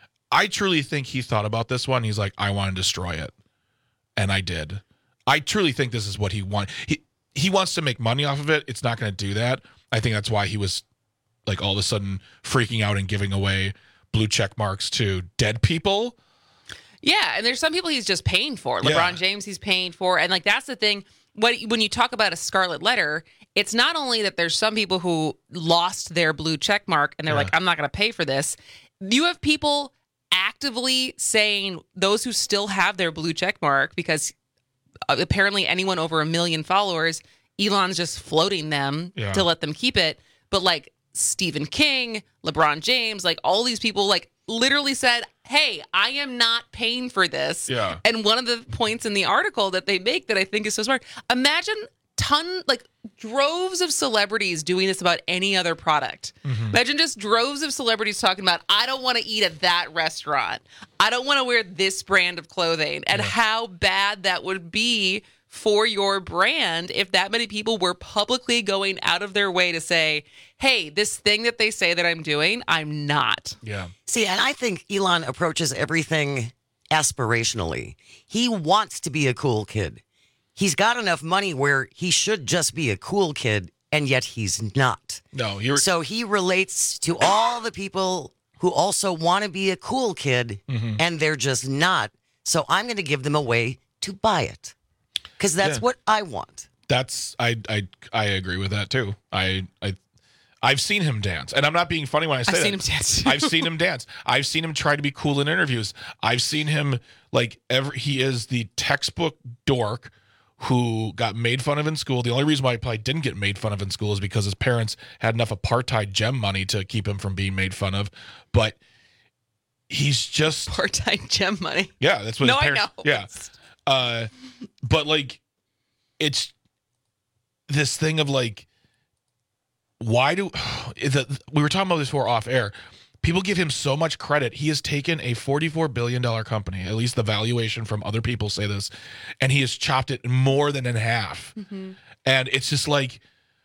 S11: I truly think he thought about this one. He's like, I want to destroy it. And I did. I truly think this is what he wants. He he wants to make money off of it. It's not going to do that. I think that's why he was like all of a sudden freaking out and giving away blue check marks to dead people.
S14: Yeah, and there's some people he's just paying for. LeBron
S11: Yeah.
S14: James he's paying for. And like that's the thing. What when you talk about a scarlet letter, it's not only that there's some people who lost their blue check mark and they're
S11: Yeah.
S14: like, I'm not going to pay for this. You have people actively saying those who still have their blue check mark, because apparently anyone over a million followers, Elon's just floating them
S11: Yeah.
S14: to let them keep it. But like Stephen King, LeBron James, like all these people like literally said, hey, I am not paying for this.
S11: Yeah.
S14: And one of the points in the article that they make that I think is so smart, imagine ton like droves of celebrities doing this about any other product.
S11: Mm-hmm.
S14: Imagine just droves of celebrities talking about, I don't want to eat at that restaurant. I don't want to wear this brand of clothing. And
S11: Yeah.
S14: how bad that would be for your brand if that many people were publicly going out of their way to say, hey, this thing that they say that I'm doing, I'm not.
S11: Yeah.
S5: See, and I think Elon approaches everything aspirationally. He wants to be a cool kid. He's got enough money where he should just be a cool kid, and yet he's not.
S11: No, you're
S5: So he relates to all the people who also want to be a cool kid,
S11: Mhm.
S5: and they're just not. So I'm going to give them a way to buy it, because that's
S11: Yeah.
S5: what I want.
S11: That's I I I agree with that too. I I I've seen him dance, and I'm not being funny when I say
S14: I've
S11: that.
S14: seen him dance, too.
S11: I've seen him dance. I've seen him try to be cool in interviews. I've seen him like every. He is the textbook dork who got made fun of in school. The only reason why he probably didn't get made fun of in school is because his parents had enough apartheid gem money to keep him from being made fun of. But he's just
S14: Part-time gem money.
S11: yeah, that's what
S14: No,
S11: his
S14: I
S11: parents.
S14: know.
S11: Yeah, uh, but like, it's this thing of like, why do the, we were talking about this before off air? People give him so much credit. He has taken a forty-four billion dollars company, at least the valuation from other people say this, and he has chopped it more than in half. Mm-hmm. And it's just like,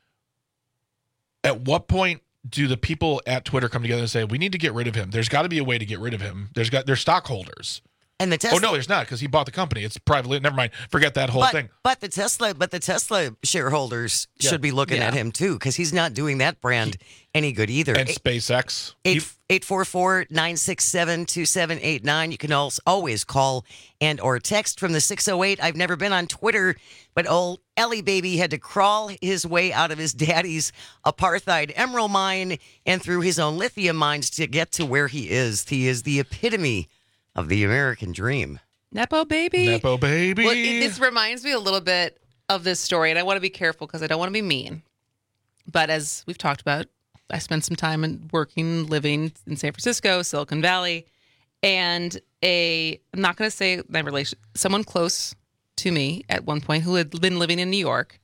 S11: at what point do the people at Twitter come together and say, we need to get rid of him? There's got to be a way to get rid of him. There's got there's stockholders.
S5: And the Tesla,
S11: oh no, there's not, because he bought the company. It's privately. Never mind. Forget that whole
S5: but,
S11: thing.
S5: But the Tesla, but the Tesla shareholders yeah. should be looking yeah. at him too, because he's not doing that brand any good either.
S11: And eight, SpaceX.
S5: eight four four, nine six seven, two seven eight nine. You can also always call and or text from the six oh eight. I've never been on Twitter, but old Ellie baby had to crawl his way out of his daddy's apartheid emerald mine and through his own lithium mines to get to where he is. He is the epitome of the American dream.
S14: Nepo baby.
S11: Nepo baby.
S14: Well, it, this reminds me a little bit of this story, and I want to be careful because I don't want to be mean. But as we've talked about, I spent some time in working, living in San Francisco, Silicon Valley, and a, I'm not going to say my relation, someone close to me at one point who had been living in New York,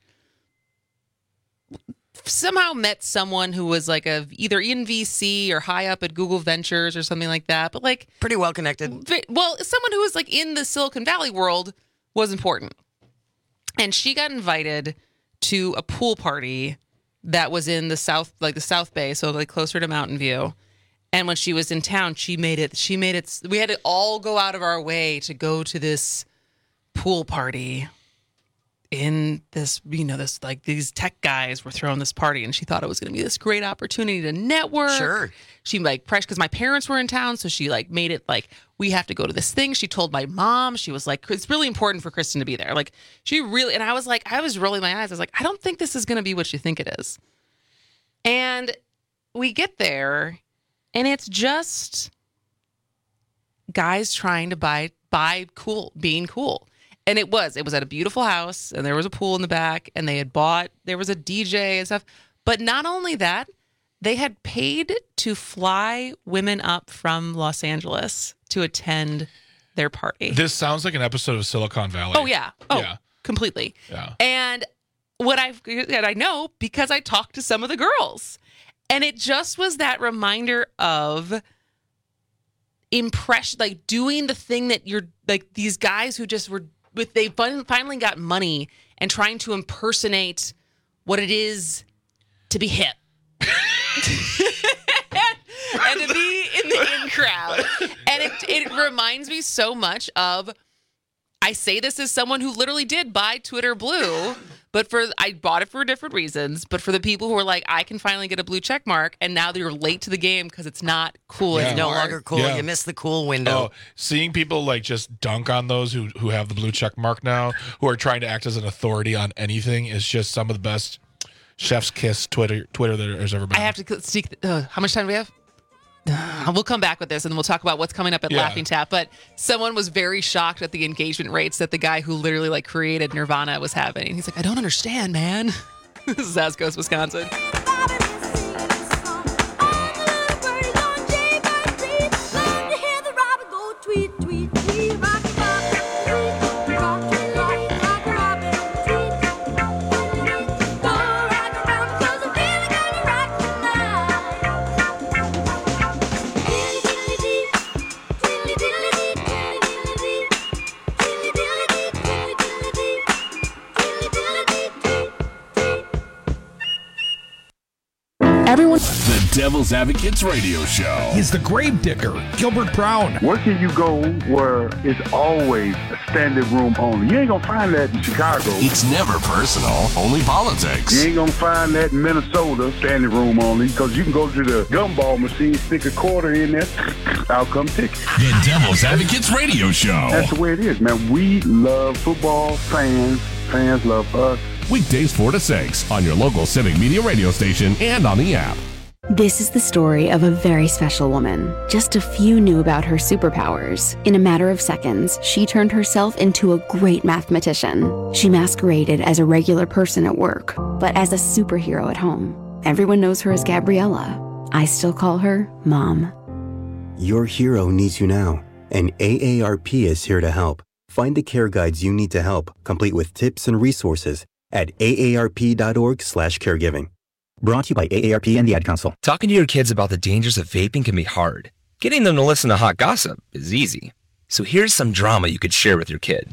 S14: somehow met someone who was like a either in V C or high up at Google Ventures or something like that, but like
S5: pretty well connected.
S14: Well, someone who was like in the Silicon Valley world was important. And she got invited to a pool party that was in the South, like the South Bay, so like closer to Mountain View. And when she was in town, she made it, she made it, we had to all go out of our way to go to this pool party in this, you know, this, like these tech guys were throwing this party, and she thought it was going to be this great opportunity to network.
S5: Sure.
S14: She like pressed, because my parents were in town, so she like made it like, we have to go to this thing. She told my mom, she was like, it's really important for Kristen to be there. Like she really, and I was like, I was rolling my eyes. I was like, I don't think this is going to be what you think it is. And we get there, and it's just guys trying to buy, buy cool, being cool. And it was, it was at a beautiful house, and there was a pool in the back, and they had bought, there was a D J and stuff. But not only that, they had paid to fly women up from Los Angeles to attend their party.
S11: This sounds like an episode of Silicon Valley.
S14: Oh, yeah. Oh,
S11: yeah.
S14: Completely.
S11: Yeah.
S14: And what I've, and I know because I talked to some of the girls, and it just was that reminder of impression, like doing the thing that you're, like these guys who just were, with they finally got money and trying to impersonate what it is to be hip. And to be in the in crowd. And it, it reminds me so much of, I say this as someone who literally did buy Twitter Blue, but for I bought it for different reasons. But for the people who are like, I can finally get a blue check mark, and now they're late to the game because it's not cool
S5: yeah.
S14: anymore.
S5: It's no longer cool.
S11: Yeah.
S5: You missed the cool window.
S11: Oh, seeing people like just dunk on those who, who have the blue check mark now, who are trying to act as an authority on anything, is just some of the best chef's kiss Twitter Twitter that there's ever been.
S14: I have to seek. Uh, how much time do we have? Uh, we'll come back with this, and then we'll talk about what's coming up at
S11: Yeah.
S14: Laughing Tap. But someone was very shocked at the engagement rates that the guy who literally like created Nirvana was having. He's like, I don't understand, man. This is As Goes Wisconsin.
S6: Everyone. The Devil's Advocates Radio Show.
S4: He's the grave digger, Gilbert Brown.
S12: Where can you go where it's always a standing room only? You ain't gonna find that in Chicago.
S6: It's never personal, only politics.
S12: You ain't gonna find that in Minnesota, standing room only, because you can go to the gumball machine, stick a quarter in there, I'll come take it.
S6: The Devil's Advocates Radio Show.
S12: That's the way it is, man. We love football, fans, fans love us.
S6: Weekdays four to six on your local Civic Media radio station and on the app.
S8: This is the story of a very special woman. Just a few knew about her superpowers. In a matter of seconds, she turned herself into a great mathematician. She masqueraded as a regular person at work, but as a superhero at home. Everyone knows her as Gabriella. I still call her Mom.
S9: Your hero needs you now, and A A R P is here to help. Find the care guides you need to help, complete with tips and resources at A A R P dot org slash caregiving. Brought to you by A A R P and the Ad Council.
S10: Talking to your kids about the dangers of vaping can be hard. Getting them to listen to hot gossip is easy. So here's some drama you could share with your kid.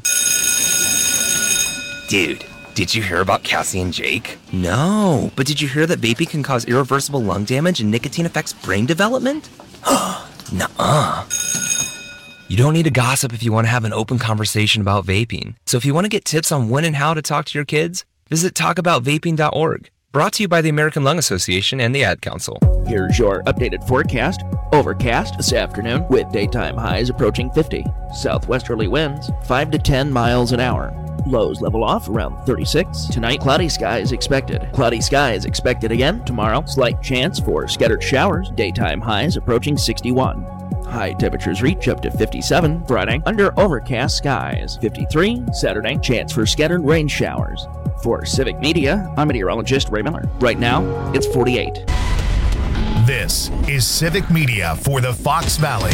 S10: Dude, did you hear about Cassie and Jake? No, but did you hear that vaping can cause irreversible lung damage and nicotine affects brain development? Nuh-uh. You don't need to gossip if you want to have an open conversation about vaping. So if you want to get tips on when and how to talk to your kids, visit talk about vaping dot org. Brought to you by the American Lung Association and the Ad Council.
S19: Here's your updated forecast. Overcast this afternoon with daytime highs approaching fifty. Southwesterly winds five to ten miles an hour. Lows level off around thirty-six. Tonight, cloudy skies expected. Cloudy skies expected again tomorrow. Slight chance for scattered showers. Daytime highs approaching sixty-one. High temperatures reach up to fifty-seven Friday under overcast skies. fifty-three Saturday, chance for scattered rain showers. For Civic Media, I'm meteorologist Ray Miller. Right now, it's forty-eight.
S1: This is Civic Media for the Fox Valley.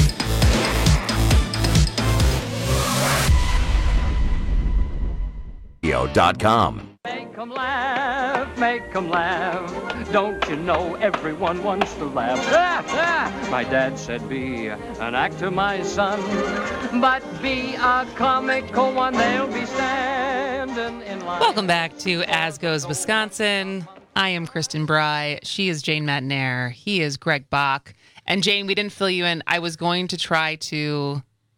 S20: dot com.
S15: Make 'em laugh, make 'em laugh. Don't you know everyone wants to laugh? Ah, ah. My dad said be an actor, my son, but be a comical one. They'll be standing in line.
S14: Welcome back to As Goes Wisconsin. I am Kristen Bry. She is Jane Matnair. He is Greg Bach. And Jane, we didn't fill you in. I was going to try to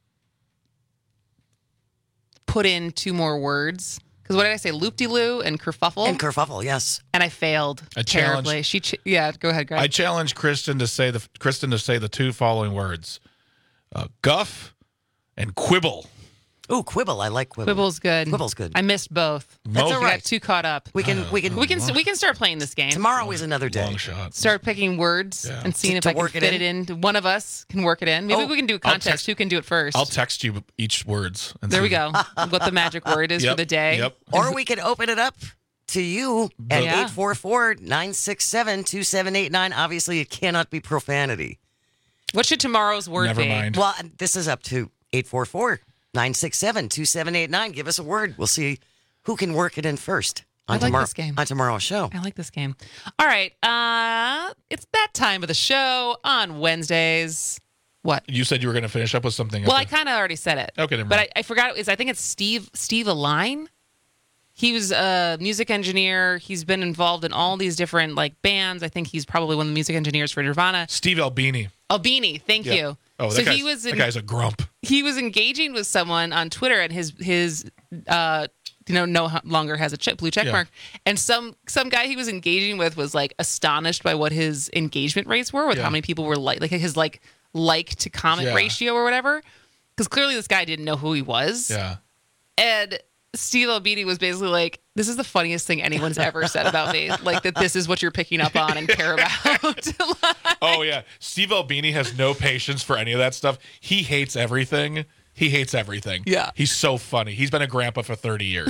S14: put in two more words. Because what did I say? Loop-de-loo and kerfuffle?
S5: And kerfuffle, yes.
S14: And I failed
S11: I
S14: terribly. She, ch- yeah, go ahead, Greg.
S11: I challenge Kristen to say the Kristen to say the two following words: uh, guff and quibble.
S5: Ooh, quibble! I like quibble.
S14: Quibble's good.
S5: Quibble's good.
S14: I missed both.
S5: That's all
S14: I
S5: right.
S14: got too caught up.
S5: We can, we can,
S14: we can, we can start playing this game.
S5: Tomorrow is another day.
S11: Long shot.
S14: Start picking words
S11: Yeah.
S14: and seeing
S5: To-
S14: if
S5: to
S14: I can
S5: work it
S14: fit
S5: in?
S14: it in. One of us can work it in. Maybe
S5: Oh,
S14: we can do a
S11: I'll
S14: contest.
S11: text-
S14: Who can do it first?
S11: I'll text you each words. And
S14: There
S11: see.
S14: we go. What the magic word is
S11: Yep,
S14: for the day.
S11: Yep.
S5: Or we could open it up to you at
S14: Yeah.
S5: eight four four, nine six seven, two seven eight nine. Obviously, it cannot be profanity.
S14: What should tomorrow's word
S11: Never
S14: be?
S11: mind.
S5: Well, this is up to eight four four, nine six seven, two seven eight nine. Give us a word. We'll see who can work it in first on,
S14: I like
S5: tomorrow,
S14: this game.
S5: on tomorrow's show.
S14: I like this game. All right. Uh, it's that time of the show on Wednesdays. What?
S11: You said you were going to finish up with something. at
S14: Well, I
S11: the-
S14: kind of already said it.
S11: Okay, never
S14: But I,
S11: mind.
S14: I forgot. Is I think it's Steve Steve Aline. He was a music engineer. He's been involved in all these different like bands. I think he's probably one of the music engineers for Nirvana.
S11: Steve Albini.
S14: Albini, thank
S11: Yeah.
S14: you.
S11: Oh, that,
S14: so
S11: guy's,
S14: he was
S11: that
S14: in,
S11: guy's a grump.
S14: he was engaging with someone on Twitter, and his his uh you know no longer has a chip, blue check
S11: Yeah.
S14: mark. And some some guy he was engaging with was like astonished by what his engagement rates were, with
S11: Yeah.
S14: how many people were like like his like like to comment
S11: Yeah.
S14: ratio or whatever. Because clearly this guy didn't know who he was.
S11: Yeah.
S14: And Steve Albini was basically like, "This is the funniest thing anyone's ever said about me. Like that this is what you're picking up on and care about."
S11: Oh yeah, Steve Albini has no patience for any of that stuff. He hates everything. He hates everything.
S14: Yeah.
S11: He's so funny. He's been a grandpa for thirty years.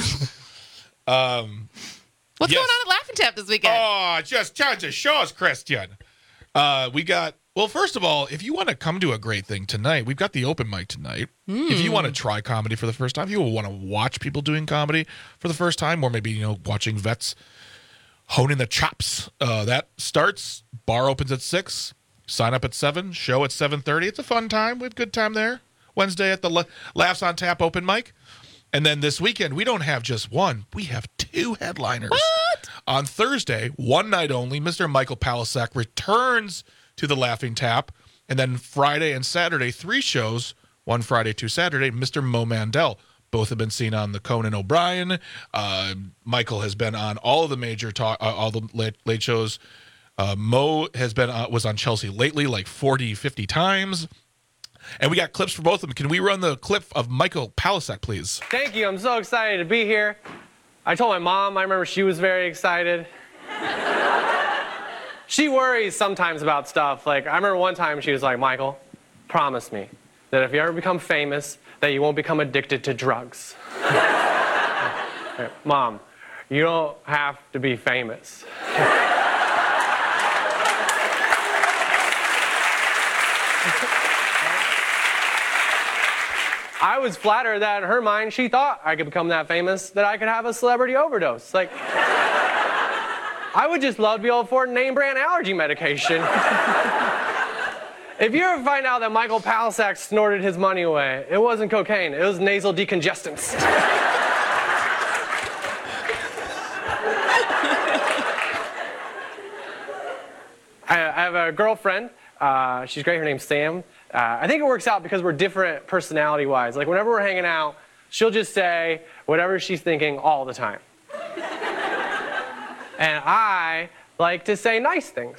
S11: um,
S14: What's
S11: yes.
S14: going on at Laughing Tap this weekend?
S11: Oh, just tons of shows, Christian. Uh, we got, well, first of all, if you want to come to a great thing tonight, we've got the open mic tonight. If you want to try comedy for the first time, if you want to watch people doing comedy for the first time, or maybe, you know, watching vets honing the chops, uh, that starts. Bar opens at six. Sign up at seven. Show at seven thirty. It's a fun time. We have a good time there. Wednesday at the La- Laughs on Tap open mic. And then this weekend, we don't have just one. We have two headliners.
S14: What?
S11: On Thursday, one night only, Mister Michael Palisak returns to the Laughing Tap. And then Friday and Saturday, three shows. One Friday, two Saturday, Mister Mo Mandel. Both have been seen on the Conan O'Brien. Uh, Michael has been on all of the major talk, uh, all the late, late shows. Uh, Mo has been uh, was on Chelsea Lately like forty, fifty times. And we got clips for both of them. Can we run the clip of Michael Palisak, please?
S16: Thank you. I'm so excited to be here. I told my mom, I remember she was very excited. She worries sometimes about stuff. Like, I remember one time she was like, "Michael, promise me that if you ever become famous, that you won't become addicted to drugs." Hey, Mom, you don't have to be famous. I was flattered that in her mind, she thought I could become that famous, that I could have a celebrity overdose. Like, I would just love to be able to afford name brand allergy medication. If you ever find out that Michael Palisak snorted his money away, it wasn't cocaine, it was nasal decongestants. I have a girlfriend. Uh, she's great. Her name's Sam. Uh, I think it works out because we're different personality-wise. Like, whenever we're hanging out, she'll just say whatever she's thinking all the time. And I like to say nice things.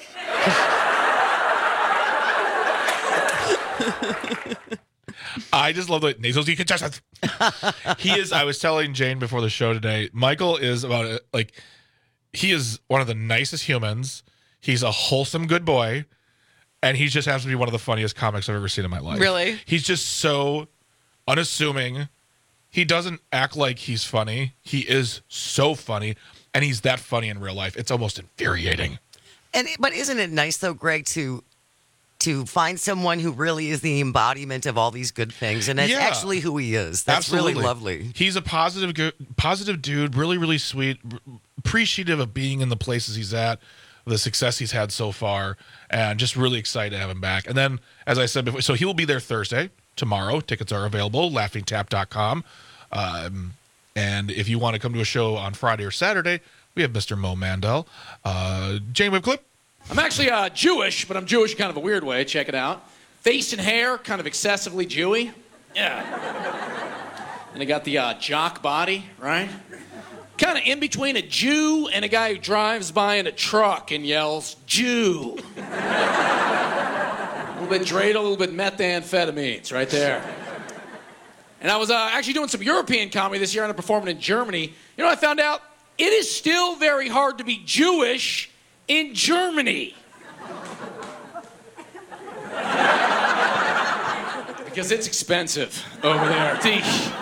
S11: I just love the nasal decongestants. He is, I was telling Jane before the show today, Michael is about, like, he is one of the nicest humans. He's a wholesome, good boy, and he just happens to be one of the funniest comics I've ever seen in my life.
S14: Really?
S11: He's just so unassuming. He doesn't act like he's funny. He is so funny, and he's that funny in real life. It's almost infuriating.
S5: And but isn't it nice though, Greg, to to find someone who really is the embodiment of all these good things, and that's
S11: Yeah.
S5: actually who he is. That's
S11: Absolutely.
S5: really lovely.
S11: He's a positive, good, positive dude. Really, really sweet. r- Appreciative of being in the places he's at, the success he's had so far, and just really excited to have him back. And then, as I said before, so he will be there Thursday, tomorrow. Tickets are available, laughing tap dot com. Um, and if you want to come to a show on Friday or Saturday, we have Mister Mo Mandel. Uh, Jane, we have a clip?
S17: I'm actually uh, Jewish, but I'm Jewish kind of a weird way. Check it out. Face and hair, kind of excessively Jewy. Yeah. And I got the uh, jock body, right? Kind of in between a Jew and a guy who drives by in a truck and yells, Jew. A little bit dreidel, a little bit methamphetamines right there. And I was uh, actually doing some European comedy this year and I'm performing in Germany. You know what I found out? It is still very hard to be Jewish in Germany. Because it's expensive over there. The,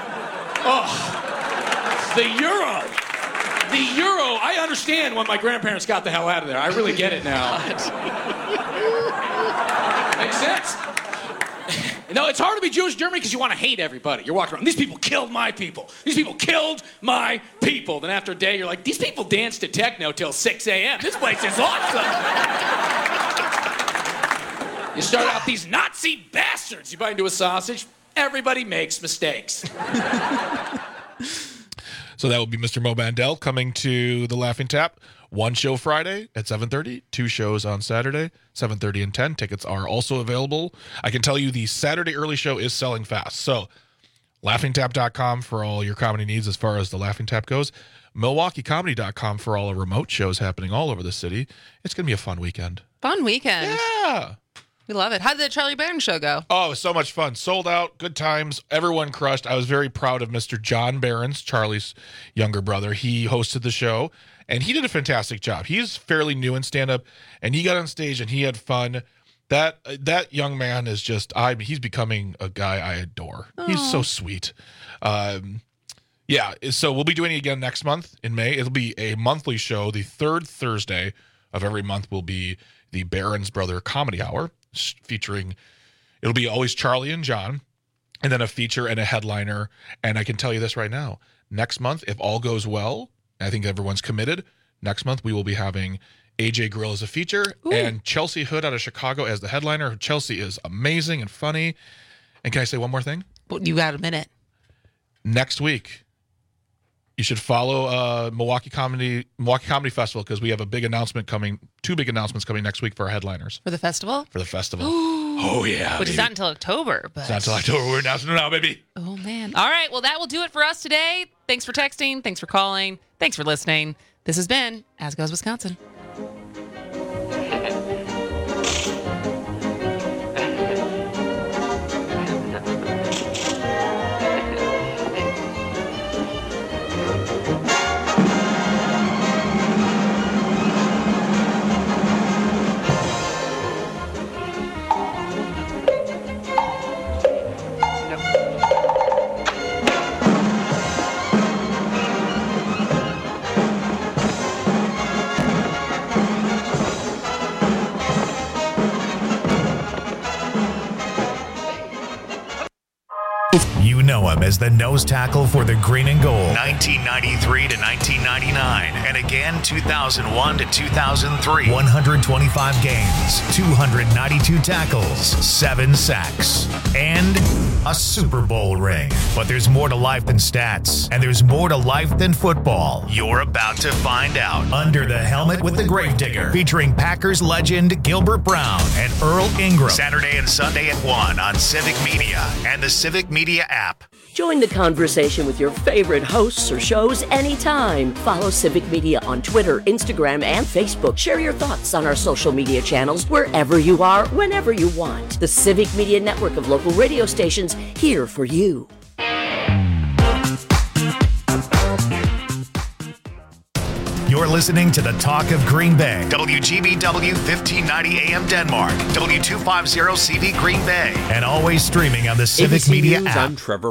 S17: oh, the euro. The euro, I understand when my grandparents got the hell out of there. I really get it now. Makes sense. No, it's hard to be Jewish in Germany because you want to hate everybody. You're walking around, these people killed my people. These people killed my people. Then after a day, you're like, these people dance to techno till six a.m. This place is awesome. You start out, these Nazi bastards. You bite into a sausage. Everybody makes mistakes.
S11: So that will be Mister Mo Mandel coming to the Laughing Tap. One show Friday at seven thirty, two shows on Saturday, seven thirty and ten. Tickets are also available. I can tell you the Saturday early show is selling fast. So laughing tap dot com for all your comedy needs as far as the Laughing Tap goes. milwaukee comedy dot com for all the remote shows happening all over the city. It's going to be a fun weekend.
S14: Fun weekend.
S11: Yeah.
S14: We love it. How did the Charlie Barron show go?
S11: Oh, it was so much fun. Sold out, good times. Everyone crushed. I was very proud of Mister John Barron's, Charlie's younger brother. He hosted the show, and he did a fantastic job. He's fairly new in stand-up, and he got on stage, and he had fun. That that young man is just, I he's becoming a guy I adore. Aww. He's so sweet. Um, yeah, so we'll be doing it again next month in May. It'll be a monthly show. The third Thursday of every month will be the Barron's Brother Comedy Hour, featuring, it'll be always Charlie and John, and then a feature and a headliner. And I can tell you this right now, next month, if all goes well, I think everyone's committed, next month we will be having A J Grill as a feature. Ooh. And Chelsea Hood out of Chicago as the headliner. Chelsea is amazing and funny. And can I say one more thing?
S14: You got a minute.
S11: Next week, you should follow uh, Milwaukee Comedy Milwaukee Comedy Festival, because we have a big announcement coming, two big announcements coming next week for our headliners.
S14: For the festival?
S11: For the festival. Oh, yeah.
S14: Which
S11: baby.
S14: is not until October. But...
S11: It's not until October. We're announcing it now, baby.
S14: Oh, man. All right. Well, that will do it for us today. Thanks for texting. Thanks for calling. Thanks for listening. This has been As Goes Wisconsin.
S1: know him as the nose tackle for the Green and Gold, nineteen ninety-three to nineteen ninety-nine, and again two thousand one to two thousand three. one hundred twenty-five games, two hundred ninety-two tackles, seven sacks, and a Super Bowl ring. But there's more to life than stats, and there's more to life than football. You're about to find out. Under the Helmet with the Gravedigger, featuring Packers legend Gilbert Brown and Earl Ingram. Saturday and Sunday at one on Civic Media and the Civic Media app.
S13: Join the conversation with your favorite hosts or shows anytime. Follow Civic Media on Twitter, Instagram, and Facebook. Share your thoughts on our social media channels wherever you are, whenever you want. The Civic Media network of local radio stations here for you.
S1: You're listening to the Talk of Green Bay. W G B W fifteen ninety A M Denmark. W two fifty C V Green Bay. And always streaming on the Civic
S2: A B C
S1: Media
S2: News,
S1: app.
S2: I'm Trevor